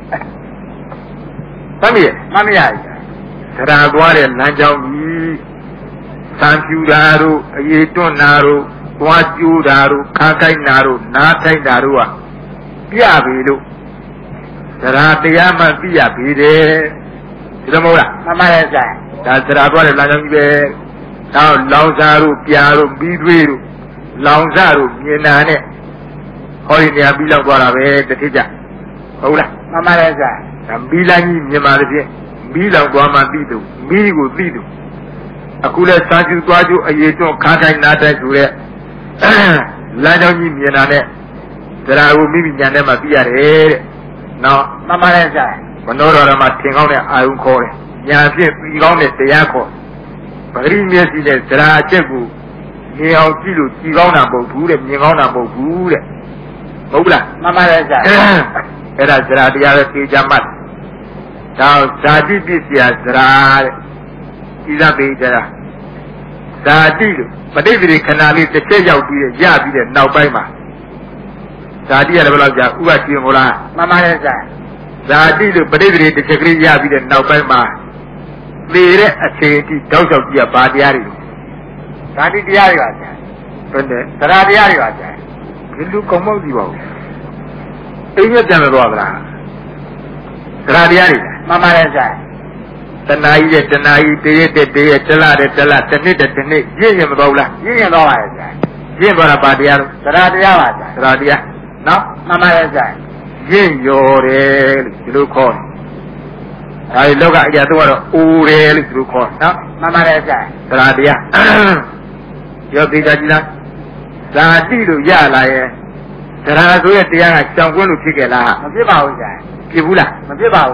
သမီးမမြင်ရဘူးဆရာသွားတဲ့လမ်းကြောင်းကြီးဆံပြူတာတို့အရေးတွန်းတာတို့သွားကျိုးတာတို့ခါကိုက်တာတို့နားထိုက်တာတို့ကပြပြီလို့ဆရာတရားမှပြရပြီတဲ့ဒီလိုမဟုတ်လားမှန်ပါရဲ့ဆရာဒါဆရာသွားတဲ့လမ်းကြောင်းကြီးပဲနောက်လောင်စာတို့ပြာတို့ပြီးသွေးတို့လောင်စာတို့မြင်တာနဲ့ဟောဒီနေရာပြီးလောက်သွားတာပဲတစ်ထစ်ကြဟုတ်လားမှန်ပါရဲ့ဆရာဒါမီးလမ်းကြီးမြင်ပါလေဖြင့်မီးလောင်သွားမှသိသူမီးကိုသိသူအခုလဲစာကျူသွားကျူအရေးတွန်းခါခိုင်နားတိုက်ဆိုတဲ့လမ်းကြောင်းကြီးမြင်တာနဲ့တရားကိုမိမိညာနဲ့မှသိရတယ်တဲ့နော်မှန်ပါရဲ့ဆရာမနောတော်မှာထင်ကောင်းတဲ့အာယုခေါ်တယ်ညာဖြင့်ပြီးကောင်းတဲ့တရားခေါ်ပဂရိမျက်စိနဲ့တရားအချက်ကိုမြင်အောင်ကြည့်လို့ကြည်ကောင်းတာမဟုတ်ဘူးတဲ့မြင်ကောင်းတာမဟုတ်ဘူးတဲ့ဟုတ်လားမှန်ပါရဲ့ဆရာအဲ့ဒါဇရာတရားပဲသိကြမှတ်ဒါဇာတိပစ္စယဇရာတဲ့ဤသာပေကြတာဇာတိလို့ပဋိသေခဏလေးတစ်ချက်ရောက်ပြီးရပြီးတဲ့နောက်ပိုင်းမှာဇာတိရတယ်ဘယ်လောက်ကြာဥပ္ပရှင်မို့လားမှန်ပါရဲ့ဆရာဇာတိလို့ပဋိသေတစ်ချက်ကလေးရပြီးတဲ့နောက်ပိုင်းမှာသေတဲ့အချိန်အထိတောက်လျှောက်ကြည့်ရပါတရားတွေဇာတိတရားတွေပါဆရာဘယ်နဲ့ဇရာတရားတွေပါဆရာဒီလူကောင်းမောက်ကြည့်ပါဦးအိမ်ရပြန်မသွားသလားသရာတရားတွေမှန်ပါတယ်ဆရာတဏှာကြီးရဲ့တဏှာကြီးတရက်တဲ့တရက်တလတဲ့တလတစ်နှစ်တဲ့တစ်နှစ်ရင့်ရင်မသွားဘူးလားရင့်ရင်သွားပါရဲ့ဆရာရင့်သွားတာပါတရားလို့သရာတရားပါဆရာသရာတရားနော်မှန်ပါတယ်ဆရာရင့်ရော်တယ်လို့ဒီလိုခေါ်တယ်အဲဒီလောကအရာတော့အိုးတယ်လို့ဒီလိုခေါ်နော်မှန်ပါတယ်ဆရာသရာတရားရောသိကြကြည့်လားဇာတိလို့ရလာရဲ့သရာဆိုရဲ့တရားကကြောင်ကွင်းလို့ဖြစ်ခဲ့လားမဖြစ်ပါဘူးဆရာဖြစ်ဘူးလားမဖြစ်ပါဘူးဆရာ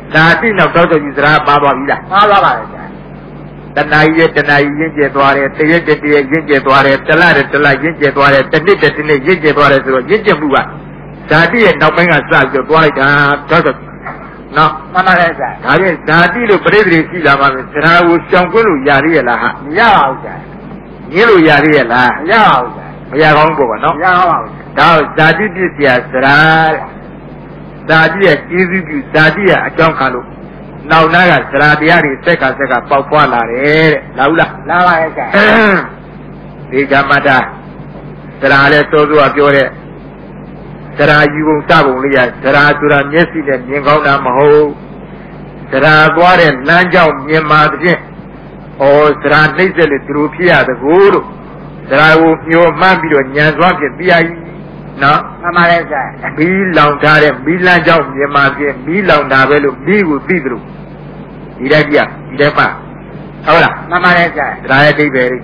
Tadi nak tahu tu Israel apa bila? Apa lah? Tanai yin je tuare, tiye yin je tuare, telah yin je tuare, tenit yin je tuare tu, yin je buat. Tadi nak pengen sah tu tuare dah tahu. No, mana ada? Tadi lu berdiri sila mana? Serau sangkul lu yari lah. Ya ada. Ni lu yari lah. Ya ada. Ya kau bukan no? Ya ada. Tahu tadi di siasat. Tadi ibu tadi acang kalau. Nau naga serabia di seka pau lah re. Laulah. Lawa aja. Di jamada. Serale tu apiore. Serah ibu sabung lihat. Serah turun nyesi dan nyengkau nama ho. Serah tuare lanjau nyemad je. Oh serah ni sele terupia de guru. Serah nyo mambido nyazwan je biai. No. Nama aja. Bilang tare bilang jauh nyemad je. Bilang dah belu biu bidru. Tidak dia, tidak apa. Tahu lah. Nama aja. Serah di beri.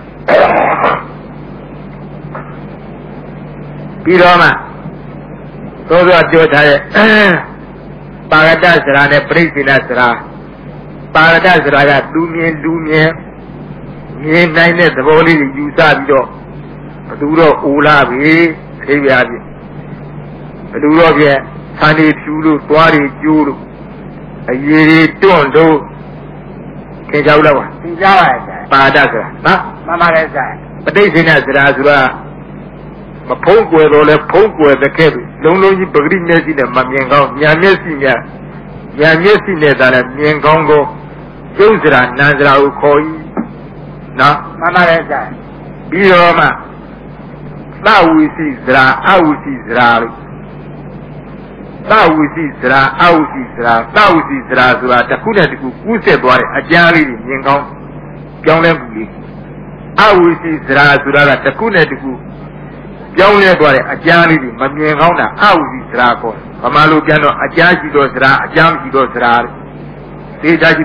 Biroma. Todo ajo saya. Pagada serah ne presila serah. Pagada serah ya dunia. Ni naik ne seboli juta bido. Duro ula bi, sebi abi. Duro bi, sani chulu, tuari chulu. Ye tuan tu, kejauh lah. Kejauh aja. Pagada serah. Nah. Nama aja. Padai sini serah serah. Mapung kue role pung kue dekat. Long ni bagri mesi ne mamiengkau, nyamesi ne dalam miengkau go. Jauh serah nazar ukoi. Nah. Nama aja. Biroma. Tahu isi serah, tahu isi serah. Tahu isi serah, tahu isi serah, tahu isi serah serah. Tak kuna diku kuset tuare ajari ni miengkau. Jangan lembuli. Tahu isi serah serah. Tak kuna diku. Jauh le tuare ajari ni mamiengkau na tahu isi serah ko. Kamalu jano ajari do serah, ajam do serah. Tejaji.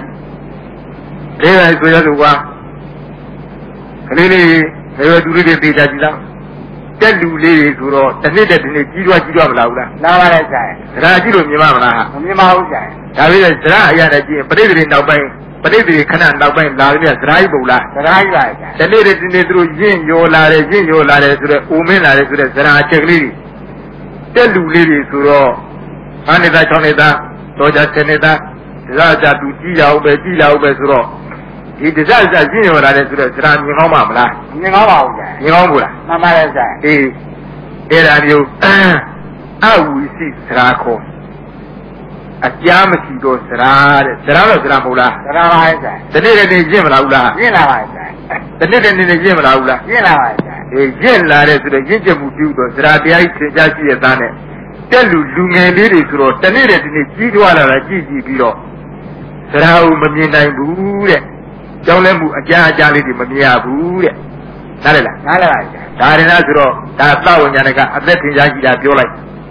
Lepas itu jadi apa? Kali ni saya dulu dia tejaji lah. Dulu le suro, tadi jiwa belau lah. Nama aja. Serah jiwa memang lah. Memang aja. Tapi serah ayah dah jiwa. Pada diri kanan nak main lalu ni serah ibu lah. Serah aja. Tadi terus jin yo lare sudah umen lare sudah serah cekli. Dulu le suro, mana dah cakap dah, toja cakap dah, serah tu jilau be suro. Ini serah jin yo lare sudah serah nyengau mam lah. Nyengau aja. Nyengau pula. Nama aja. Era dia, awu isi serah ko. Ajam si do serah mula. Serah aja. Tadi ni jin mula. Jin aja. Tadi ni jin mula. Jin aja. Jin lare sudah jin jemu tu serah dia itu jadi etane. Telu lungai ni suro. Tadi ni jiwa lah jiji biro. Serah meminai bude. Jangan lembu aja ni memia bude. Nada aja. Dari nasro, dah tahu yang mereka ada tinggal dah biolai.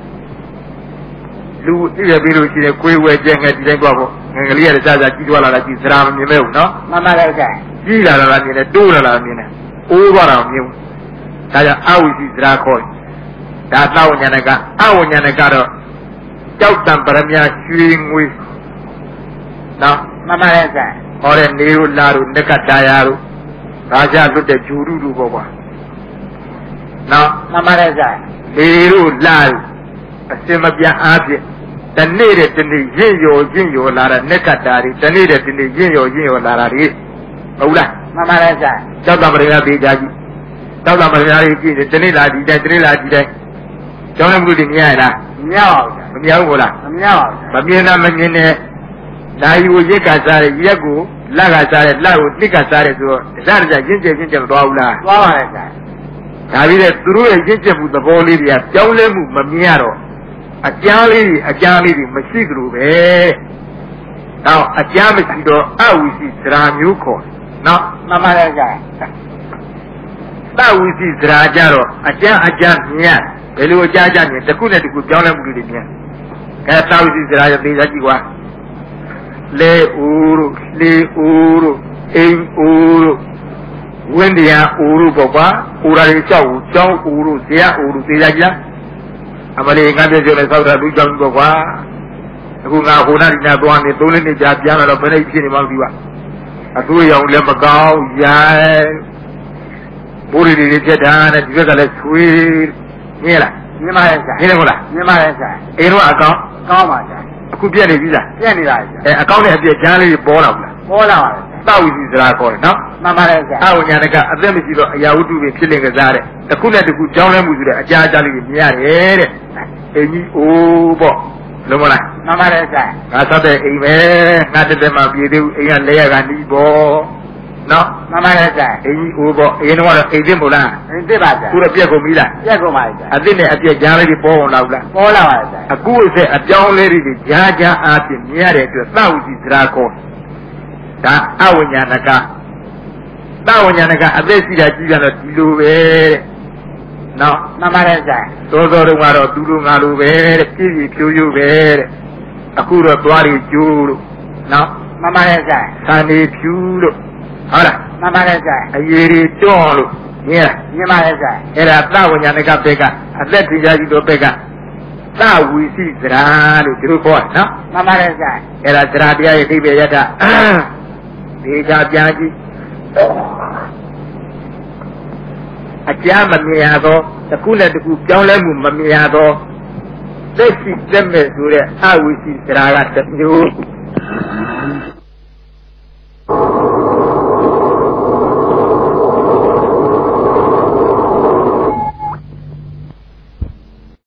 Lu dia biru sini kue jangan apa. Ngelihat saja jiwa lagi seram ni meu, no? Nama aja. Jiwa lagi ni, dua lagi ni. Orang meu. Saya awal si serakoi. Dah tahu yang mereka ada. Jauh tanpa swing. No? Nama aja. Orang ni lalu dekat dayaru. Raja tu dah juru bawa. Nama aja. Liru lalu. Asyik biar api. Dan ni jin yo lara nekat dari. Dan ni jin yo lara ni. Ulah. Nama aja. Jauh mereka bejaji. Jauh mereka ini. Dan ni lagi. Jangan bulu ni lah. Miau pula. Bagaimana mengenai. Naik uji kasar, iaku laga kasar, lagu ni kasar tu. Sarja jinjam doa ulah. Doa aja. Tapi terus jinjam buat boleh dia. Jauh lemu memiaro. Ajali masih berubah. Now ajam itu awisi seranyu ko. Now nama aja. Tahu isi serajaro. Ajam niat. Belu ajam ni. Takut nanti ku jauh lemu dia. Kalau tahu isi serajaro dia jiwa. Le uru, Wendia uru bapa, urari jauh uru, dia uru tidak aja. Amali ingat dia jual saudara dujang bapa. အခုငါဟိုနာဒီနာသွားနေ3နှစ်ကြာပြန်လာတော့ဘယ်နဲ့ဖြစ်နေမှမသိပါအသွေးရောင်လည်းမကောင်းရိုင်းဘိုးရီတွေဖြစ်တာနဲ့ဒီဘက်ကလည်းဆွေးမြင်လားမြင်ပါရဲ့ဆရာမြင်တယ်ဟုတ်လားမြင်ပါရဲ့ဆရာအိမ်တော့အကောင်းကောင်းပါဆရာအခုပြက်နေပြီလားပြက်နေတာဆရာအကောင်းနဲ့အပြက်ချမ်းလေးပေါ်လာဘူးလားပေါ်လာပါဆရာတောက်ဝီစီစရာခေါ်တယ်နော်မှန်ပါတယ်ဆရာအဝညာတကအသက်မရှိတော့အရာဝတ္ထုတွေဖြစ်နေကြစားတဲ့တစ်ခုနဲ့တစ်ခုကြောင်းလဲမှုဆိုတဲ့အကြာအကြာလေးတွေမြင်ရတယ်တဲ့အိမ်ကြီးအိုးပေါ့လုံးမလားမှန်ပါတယ်ဆရာငါဆက်တဲ့အိမ်ပဲငါတက်တက်မှပြေသေးဘူးအိမ်ကလဲရကနီးပေါ့နော်မှန်ပါတယ်ဆရာအိမ်ကြီးအိုးပေါ့အိမ်တော့အိမ်သိမို့လားအိမ်သိပါဆရာခုတော့ပြက်ကုန်ပြီလားပြက်ကုန်ပါဆရာအသစ်နဲ့အပြက်ကြားလေးတွေပေါ်အောင်လောက်လားပေါ်လာပါဆရာအခုအဆက်အပြောင်းလေးတွေကြားကြားအားဖြင့်မြင်ရတဲ့အတွက်သောက်စီစရာခေါ်ဒါအဝညာဏကသဝညာဏကအသက်ရှိတာကြည့်ရတော့ဒီလိုပဲတဲ့နော်မှန်ပါတယ်ဆရာသောသောတုန်းကတော့သူလိုငါလိုပဲတဲ့ပြည့်ပြည့်ဖြိုးဖြိုးပဲတဲ့အခုတော့သွားတွေကျိုးလို့နော်မှန်ပါတယ်ဆရာဆန်နေဖြူလို့ဟုတ်လားမှန်ပါတယ်ဆရာအရေးတွေတွန်းလို့မြင်လားမြင်ပါတယ်ဆရာအဲ့ဒါသဝညာဏကဘက်ကအသက်ထင်ရှားကြည့်တော့ဘက်ကသဝီစီစရာလို့ဒီလိုခေါ်တယ်နော်မှန်ပါတယ်ဆရာအဲ့ဒါစရာတရားရဲ့အဓိပ္ပာယ်ရတာဒီကြပြန်ကြည့်အကြမ်းမမြင်ရသောတစ်ခုနဲ့တစ်ခုပြောင်းလဲမှုမမြင်ရသောသက်ရှိသက်မဲ့ဆိုတဲ့အဝိစီစရာကတစ်မျိုး